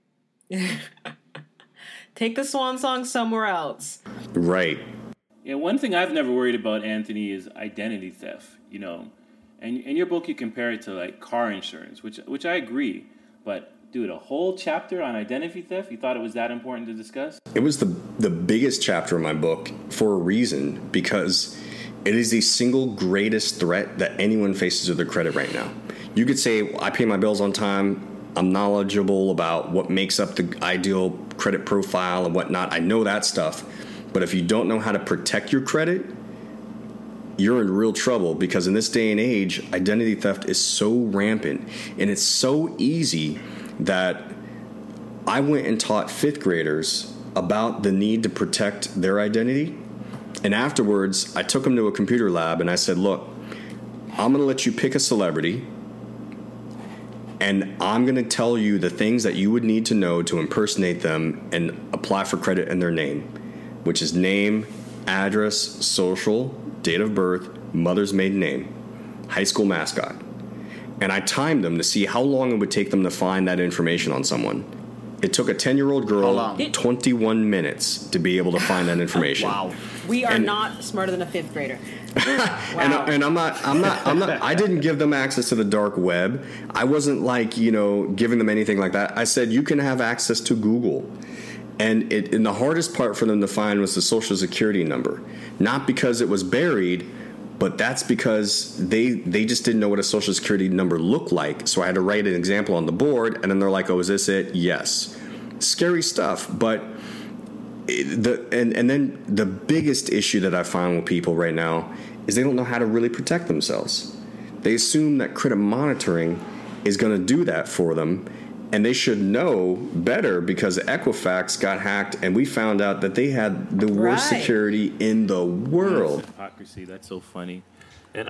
Take the swan song somewhere else. Right. Yeah, one thing I've never worried about, Anthony, is identity theft. You know, and in your book you compare it to like car insurance, which I agree. But dude, a whole chapter on identity theft? You thought it was that important to discuss? It was the biggest chapter in my book for a reason, because it is the single greatest threat that anyone faces with their credit right now. You could say, I pay my bills on time. I'm knowledgeable about what makes up the ideal credit profile and whatnot. I know that stuff. But if you don't know how to protect your credit, you're in real trouble, because in this day and age, identity theft is so rampant and it's so easy that I went and taught 5th graders about the need to protect their identity. And afterwards, I took them to a computer lab and I said, look, I'm going to let you pick a celebrity, and I'm going to tell you the things that you would need to know to impersonate them and apply for credit in their name, which is name, address, social, date of birth, mother's maiden name, high school mascot. And I timed them to see how long it would take them to find that information on someone. It took a 10-year-old girl 21 minutes to be able to find that information. Wow. We are not smarter than a 5th grader. Wow. And I'm not, I didn't give them access to the dark web. I wasn't giving them anything like that. I said, you can have access to Google. And the hardest part for them to find was the Social Security number. Not because it was buried, but that's because they just didn't know what a Social Security number looked like. So I had to write an example on the board, and then they're like, oh, is this it? Yes. Scary stuff. But then the biggest issue that I find with people right now is they don't know how to really protect themselves. They assume that credit monitoring is going to do that for them, and they should know better, because Equifax got hacked and we found out that they had the worst security in the world. That's hypocrisy. That's so funny. And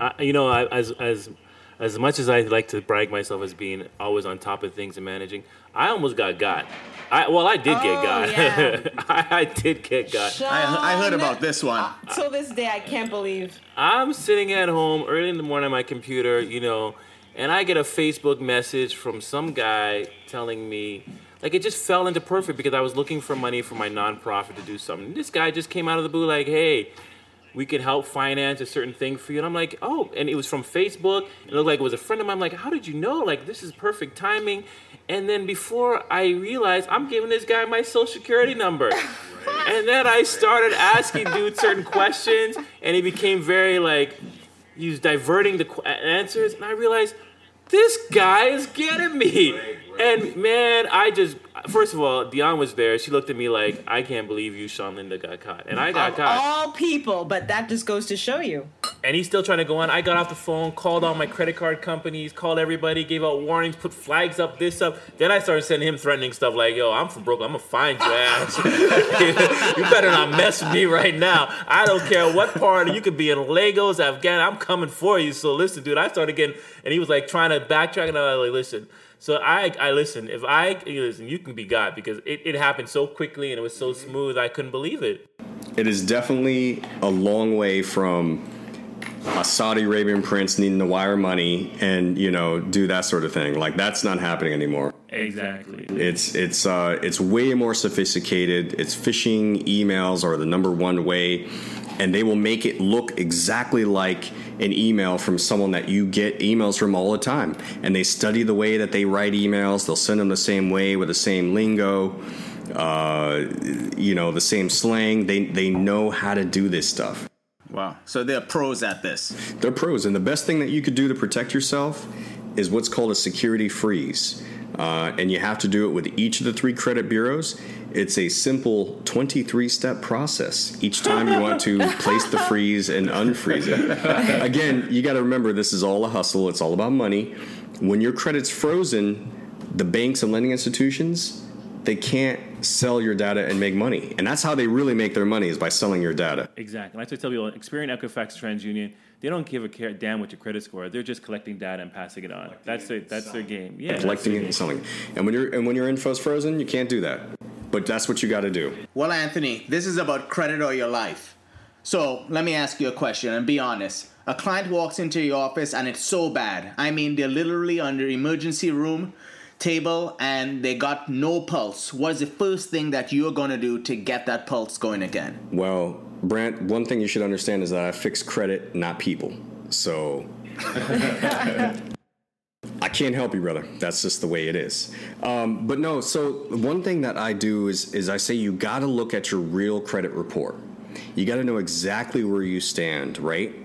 as much as I like to brag myself as being always on top of things and managing, I almost got. I did get got. Yeah. I did get got. I heard about this one. Till this day, I can't believe. I'm sitting at home early in the morning on my computer, and I get a Facebook message from some guy telling me, like, it just fell into perfect, because I was looking for money for my nonprofit to do something. And this guy just came out of the blue like, hey, we could help finance a certain thing for you. And I'm like, oh, and it was from Facebook. It looked like it was a friend of mine. I'm like, how did you know? Like, this is perfect timing. And then before I realized, I'm giving this guy my Social Security number. And then I started asking dude certain questions, and he became very, he was diverting the answers, and I realized, this guy is getting me. And man, first of all, Dion was there. She looked at me like, I can't believe you, Sean Linda, got caught. And I got caught. All people, but that just goes to show you. And he's still trying to go on. I got off the phone, called all my credit card companies, called everybody, gave out warnings, put flags up, this up. Then I started sending him threatening stuff like, yo, I'm from Brooklyn. I'm going to find your ass. You better not mess with me right now. I don't care what part. You could be in Lagos, Afghan. I'm coming for you. So listen, dude, I started getting, and he was like trying to backtrack, and I was like, listen. So I listen, you can be God, because it happened so quickly and it was so smooth, I couldn't believe it. It is definitely a long way from a Saudi Arabian prince needing to wire money and, do that sort of thing. Like, that's not happening anymore. Exactly. It's way more sophisticated. It's phishing emails are the number one way, and they will make it look exactly like an email from someone that you get emails from all the time. And they study the way that they write emails. They'll send them the same way with the same lingo, the same slang. They know how to do this stuff. Wow. So they're pros at this. They're pros. And the best thing that you could do to protect yourself is what's called a security freeze. And you have to do it with each of the 3 credit bureaus. It's a simple 23-step process. Each time you want to place the freeze and unfreeze it. Again, you got to remember, this is all a hustle. It's all about money. When your credit's frozen, the banks and lending institutions, they can't sell your data and make money. And that's how they really make their money, is by selling your data. Exactly. I tell people, Experian, Equifax, TransUnion, they don't give a damn what your credit score. They're just collecting data and passing it on. That's their game. Yeah, collecting it and selling it. And when your info's frozen, you can't do that. But that's what you got to do. Well, Anthony, this is about credit or your life. So let me ask you a question and be honest. A client walks into your office and it's so bad. I mean, they're literally on the emergency room table and they got no pulse. What is the first thing that you're going to do to get that pulse going again? Well, Brant, one thing you should understand is that I fix credit, not people. So I can't help you, brother. That's just the way it is. But no, so one thing that I do is I say you got to look at your real credit report. You got to know exactly where you stand, right?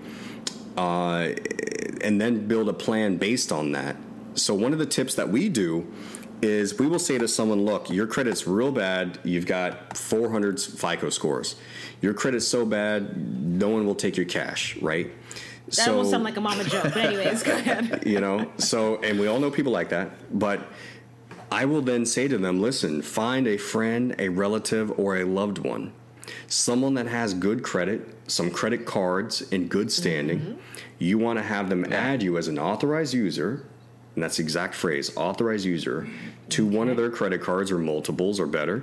And then build a plan based on that. So one of the tips that we do is we will say to someone, look, your credit's real bad. You've got 400 FICO scores. Your credit's so bad, no one will take your cash, right? That will sound like a mama joke, but anyways, go ahead. You know, so, and we all know people like that, but I will then say to them, listen, find a friend, a relative, or a loved one, someone that has good credit, some credit cards in good standing. Mm-hmm. You want to have them add you as an authorized user, and that's the exact phrase, authorized user, to one of their credit cards or multiples or better.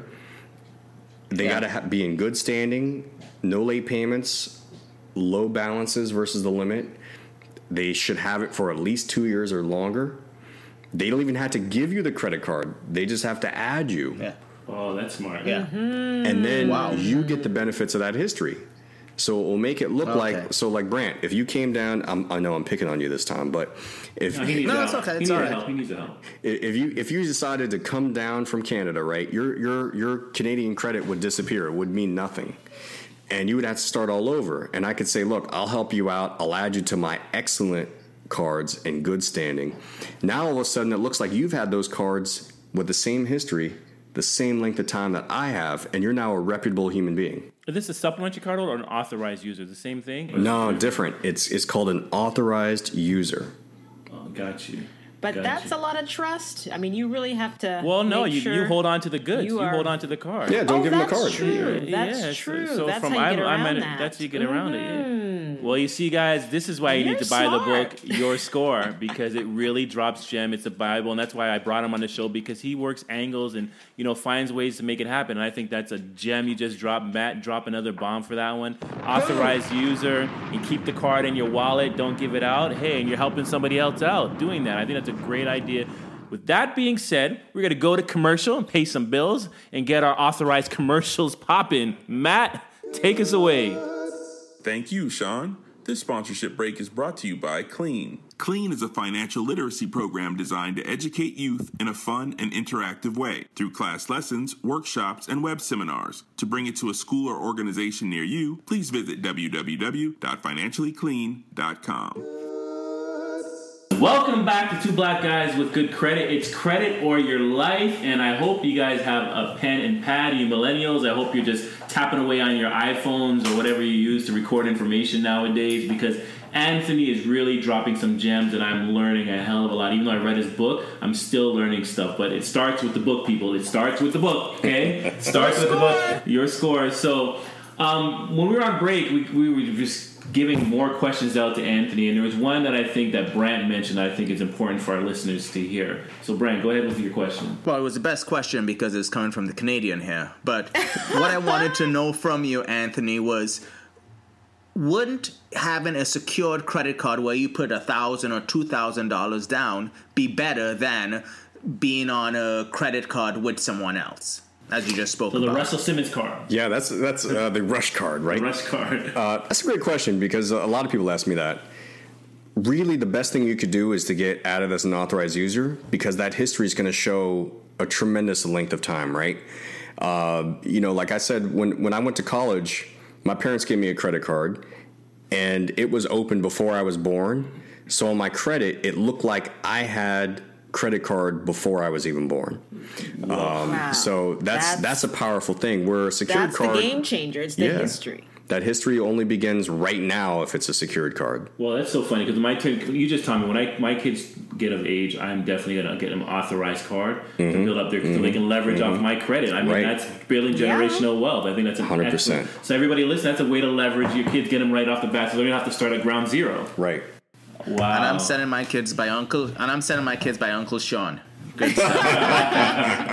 They got to be in good standing, no late payments, low balances versus the limit. They should have it for at least 2 years or longer. They don't even have to give you the credit card. They just have to add you. Yeah. Oh, that's smart. Yeah. Mm-hmm. And then you get the benefits of that history. So it will make it look like, so like Brant, if you came down, I know I'm picking on you this time, but if it's okay, it's all right. He needs help. If you decided to come down from Canada, right, your Canadian credit would disappear. It would mean nothing. And you would have to start all over. And I could say, look, I'll help you out. I'll add you to my excellent cards in good standing. Now all of a sudden it looks like you've had those cards with the same history, the same length of time that I have, and you're now a reputable human being. Is this a supplementary card holder or an authorized user? The same thing? No, different. It's called an authorized user. Oh, got you. But that's a lot of trust. I mean, you really have to. Well, no, you hold on to the goods. You hold on to the card. Yeah, don't give them the card. True. That's true. So that's from how you get around that. That's how you get around it. Yeah. Well, you see, guys, this is why you need to buy the book, Your Score, because it really drops gem. It's a Bible, and that's why I brought him on the show, because he works angles and, finds ways to make it happen. And I think that's a gem you just dropped. Matt, drop another bomb for that one. Authorized user. You keep the card in your wallet. Don't give it out. Hey, and you're helping somebody else out doing that. I think that's a great idea. With that being said, we're going to go to commercial and pay some bills and get our authorized commercials popping. Matt, take us away. Thank you, Sean. This sponsorship break is brought to you by Clean. Clean is a financial literacy program designed to educate youth in a fun and interactive way through class lessons, workshops, and web seminars. To bring it to a school or organization near you, please visit www.financiallyclean.com. Welcome back to Two Black Guys with Good Credit. It's credit or your life, and I hope you guys have a pen and pad, you millennials. I hope you're just tapping away on your iPhones or whatever you use to record information nowadays, because Anthony is really dropping some gems, and I'm learning a hell of a lot. Even though I read his book, I'm still learning stuff. But it starts with the book, people. It starts with the book, okay? It starts with the book. Your Score. So when we were on break, we were just giving more questions out to Anthony, and there was one that I think that Brant mentioned that I think is important for our listeners to hear. So Brant, go ahead with your question. Well, it was the best question because it's coming from the Canadian here. But what I wanted to know from you, Anthony, was wouldn't having a secured credit card where you put $1,000 or $2,000 down be better than being on a credit card with someone else? As you just spoke about. So the Russell Simmons card. Yeah, that's the Rush card, right? The Rush card. That's a great question because a lot of people ask me that. Really, the best thing you could do is to get added as an authorized user because that history is going to show a tremendous length of time, right? Like I said, when I went to college, my parents gave me a credit card, and it was open before I was born. So on my credit, it looked like I had credit card before I was even born. Wow. So that's a powerful thing. Where a secured card, that's the game changer. It's the history. That history only begins right now if it's a secured card. Well, that's so funny because you just told me when my kids get of age, I'm definitely gonna get an authorized card to build up their so they can leverage off my credit. I mean, that's building generational wealth. I think that's 100%. So everybody, listen, that's a way to leverage your kids, get them right off the bat, so they don't have to start at ground zero. Right. Wow. And I'm sending my kids by Uncle Sean. Good stuff.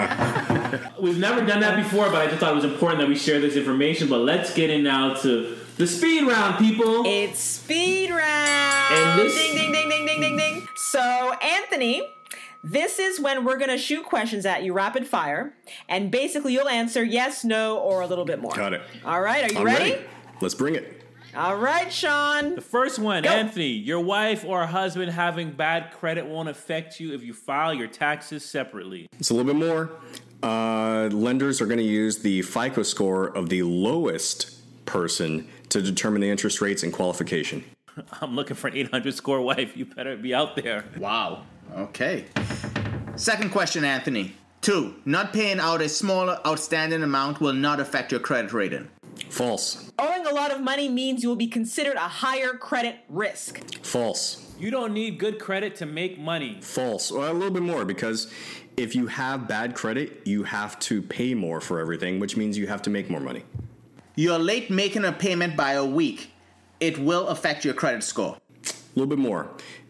We've never done that before, but I just thought it was important that we share this information. But let's get in now to The speed round, people. It's speed round. And this- Ding, ding, ding, ding, ding, ding, ding. So, Anthony, this is when we're going to shoot questions at you rapid fire. And basically, you'll answer yes, no, or a little bit more. Got it. All right. Are you I'm ready? Let's bring it. All right, Sean. The first one, Go. Anthony, your wife or husband having bad credit won't affect you if you file your taxes separately. It's a little bit more. Lenders are going to use the FICO score of the lowest person to determine the interest rates and qualification. I'm looking for an 800 score wife. You better be out there. Wow. Okay. Second question, Anthony. 2. Not paying out a smaller outstanding amount will not affect your credit rating. False. Owing a lot of money means you will be considered a higher credit risk. False. You don't need good credit to make money. False. Well, a little bit more, because if you have bad credit, you have to pay more for everything, which means you have to make more money. You're late making a payment by a week. It will affect your credit score. A little bit more.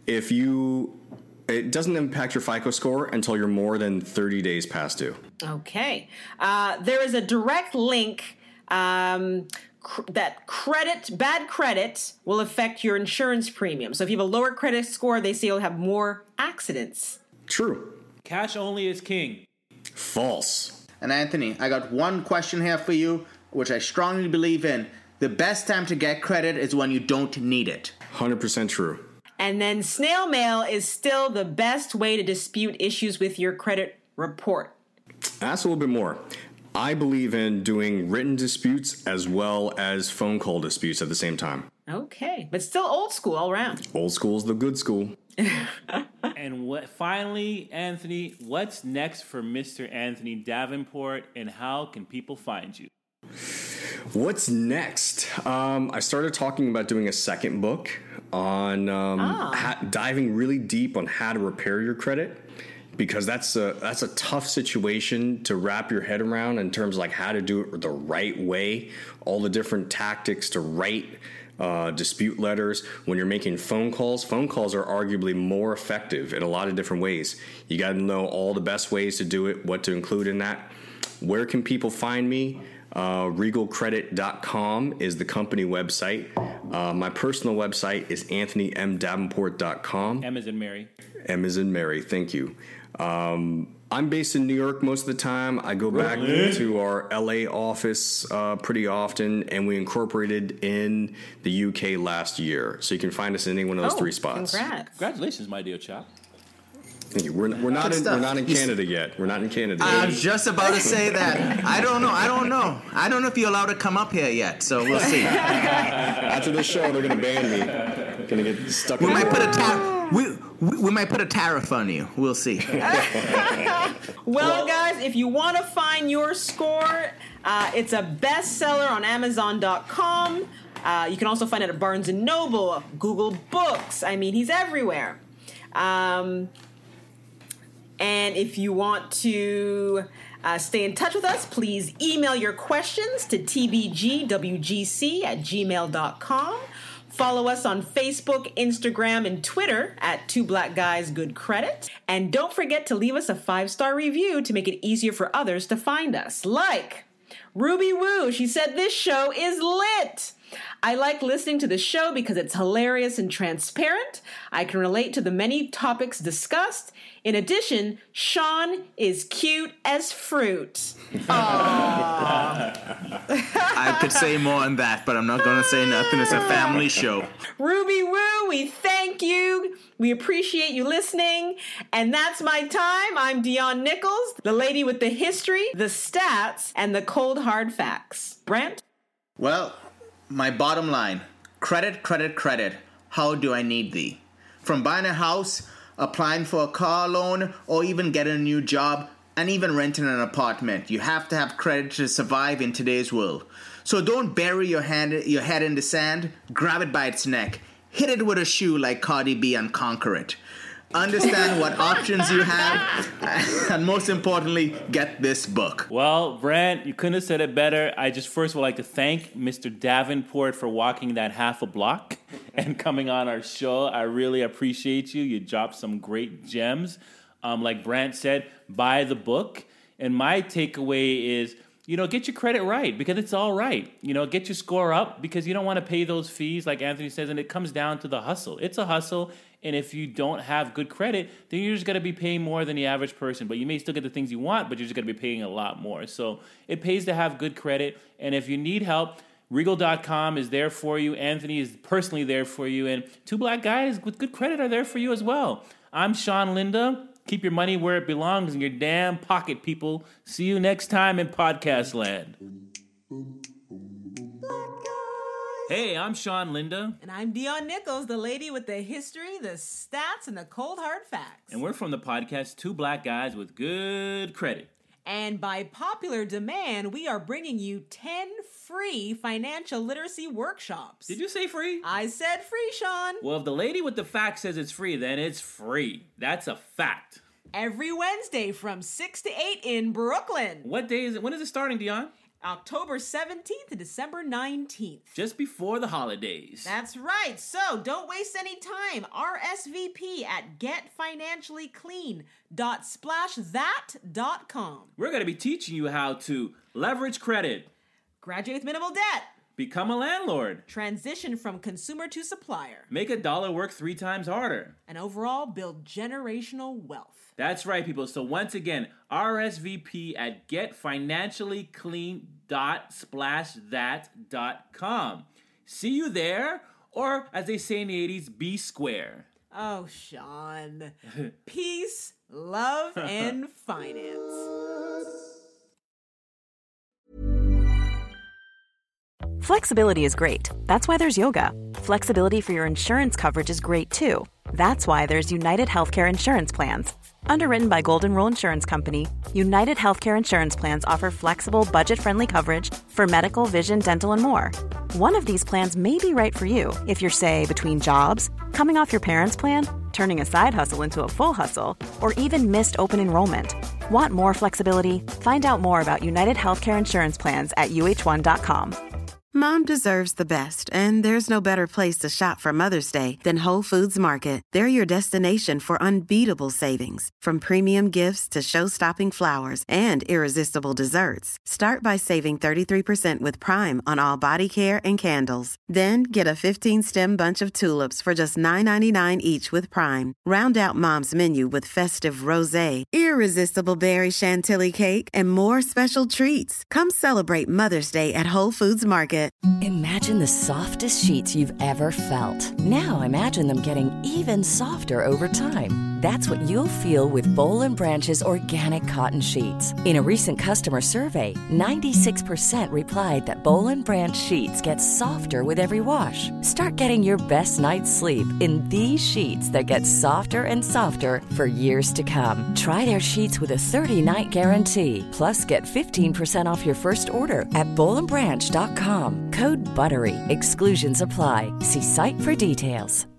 It doesn't impact your FICO score until you're more than 30 days past due. Okay. There is a direct link that bad credit will affect your insurance premium. So if you have a lower credit score, they say you'll have more accidents. True. Cash only is king. False. And Anthony, I got one question here for you, which I strongly believe in. The best time to get credit is when you don't need it. 100% true. And then snail mail is still the best way to dispute issues with your credit report. That's a little bit more. I believe in doing written disputes as well as phone call disputes at the same time. Okay, but still old school all around. Old school's the good school. And finally, Anthony, what's next for Mr. Anthony Davenport, and how can people find you? What's next? I started talking about doing a second book on diving really deep on how to repair your credit, because that's a tough situation to wrap your head around in terms of like how to do it the right way, all the different tactics to write dispute letters. When you're making phone calls are arguably more effective in a lot of different ways. You got to know all the best ways to do it, what to include in that. Where can people find me? RegalCredit.com is the company website. My personal website is AnthonyMDavenport.com. M as in Mary. M as in Mary, thank you. I'm based in New York most of the time. I go back to our LA office pretty often, and we incorporated in the UK last year. So you can find us in any one of those 3 spots. Congrats. Congratulations, my dear chap. Thank you. We're not in Canada yet. We're not in Canada yet. I was just about to say that. I don't know. I don't know if you're allowed to come up here yet, so we'll see. After this show, they're going to ban me. Going to get stuck We in might put a we might put a tariff on you. We'll see. Well, guys, if you want to find your score, it's a bestseller on Amazon.com. You can also find it at Barnes & Noble, Google Books. I mean, he's everywhere. And if you want to stay in touch with us, please email your questions to tbgwgc@gmail.com. Follow us on Facebook, Instagram, and Twitter at 2 Black Guys Good Credit. And don't forget to leave us a 5-star review to make it easier for others to find us. Like Ruby Woo, she said this show is lit. I like listening to the show because it's hilarious and transparent. I can relate to the many topics discussed. In addition, Sean is cute as fruit. I could say more on that, but I'm not going to say nothing. It's a family show. Ruby Woo, we thank you. We appreciate you listening. And that's my time. I'm Dion Nichols, the lady with the history, the stats, and the cold hard facts. Brent? Well, my bottom line, credit, credit, credit. How do I need thee? From buying a house, applying for a car loan, or even getting a new job, and even renting an apartment, you have to have credit to survive in today's world. So don't bury your head in the sand. Grab it by its neck. Hit it with a shoe like Cardi B and conquer it. Understand what options you have, and most importantly, get this book. Well, Brent, you couldn't have said it better. I just first would like to thank Mr. Davenport for walking that half a block and coming on our show. I really appreciate you. You dropped some great gems. Like Brent said, buy the book. And my takeaway is get your credit right because it's all right. Get your score up because you don't want to pay those fees like Anthony says, and it comes down to the hustle. It's a hustle, and if you don't have good credit, then you're just going to be paying more than the average person. But you may still get the things you want, but you're just going to be paying a lot more. So it pays to have good credit, and if you need help, Regal.com is there for you. Anthony is personally there for you, and two black guys with good credit are there for you as well. I'm Sean Linda. Keep your money where it belongs in your damn pocket, people. See you next time in podcast land. Hey, I'm Sean Linda. And I'm Dion Nichols, the lady with the history, the stats, and the cold hard facts. And we're from the podcast Two Black Guys with Good Credit. And by popular demand, we are bringing you 10 free financial literacy workshops. Did you say free? I said free, Sean. Well, if the lady with the fact says it's free, then it's free. That's a fact. Every Wednesday from 6 to 8 in Brooklyn. What day is it? When is it starting, Dion? October 17th to December 19th. Just before the holidays. That's right. So don't waste any time. RSVP at getfinanciallyclean.splashthat.com. We're going to be teaching you how to leverage credit, graduate with minimal debt, become a landlord, transition from consumer to supplier, make a dollar work 3 times harder, and overall build generational wealth. That's right, people. So once again, RSVP at getfinanciallyclean.splashthat.com. See you there, or as they say in the 80s, be square. Oh, Sean. Peace, love, and finance. Flexibility is great. That's why there's yoga. Flexibility for your insurance coverage is great too. That's why there's United Healthcare Insurance Plans. Underwritten by Golden Rule Insurance Company, United Healthcare Insurance Plans offer flexible, budget-friendly coverage for medical, vision, dental, and more. One of these plans may be right for you if you're, say, between jobs, coming off your parents' plan, turning a side hustle into a full hustle, or even missed open enrollment. Want more flexibility? Find out more about United Healthcare Insurance Plans at uh1.com. Mom deserves the best, and there's no better place to shop for Mother's Day than Whole Foods Market. They're your destination for unbeatable savings, from premium gifts to show-stopping flowers and irresistible desserts. Start by saving 33% with Prime on all body care and candles. Then get a 15-stem bunch of tulips for just $9.99 each with Prime. Round out Mom's menu with festive rosé, irresistible berry chantilly cake, and more special treats. Come celebrate Mother's Day at Whole Foods Market. Imagine the softest sheets you've ever felt. Now imagine them getting even softer over time. That's what you'll feel with Boll & Branch's organic cotton sheets. In a recent customer survey, 96% replied that Boll & Branch sheets get softer with every wash. Start getting your best night's sleep in these sheets that get softer and softer for years to come. Try their sheets with a 30-night guarantee. Plus, get 15% off your first order at bollandbranch.com. Code BUTTERY. Exclusions apply. See site for details.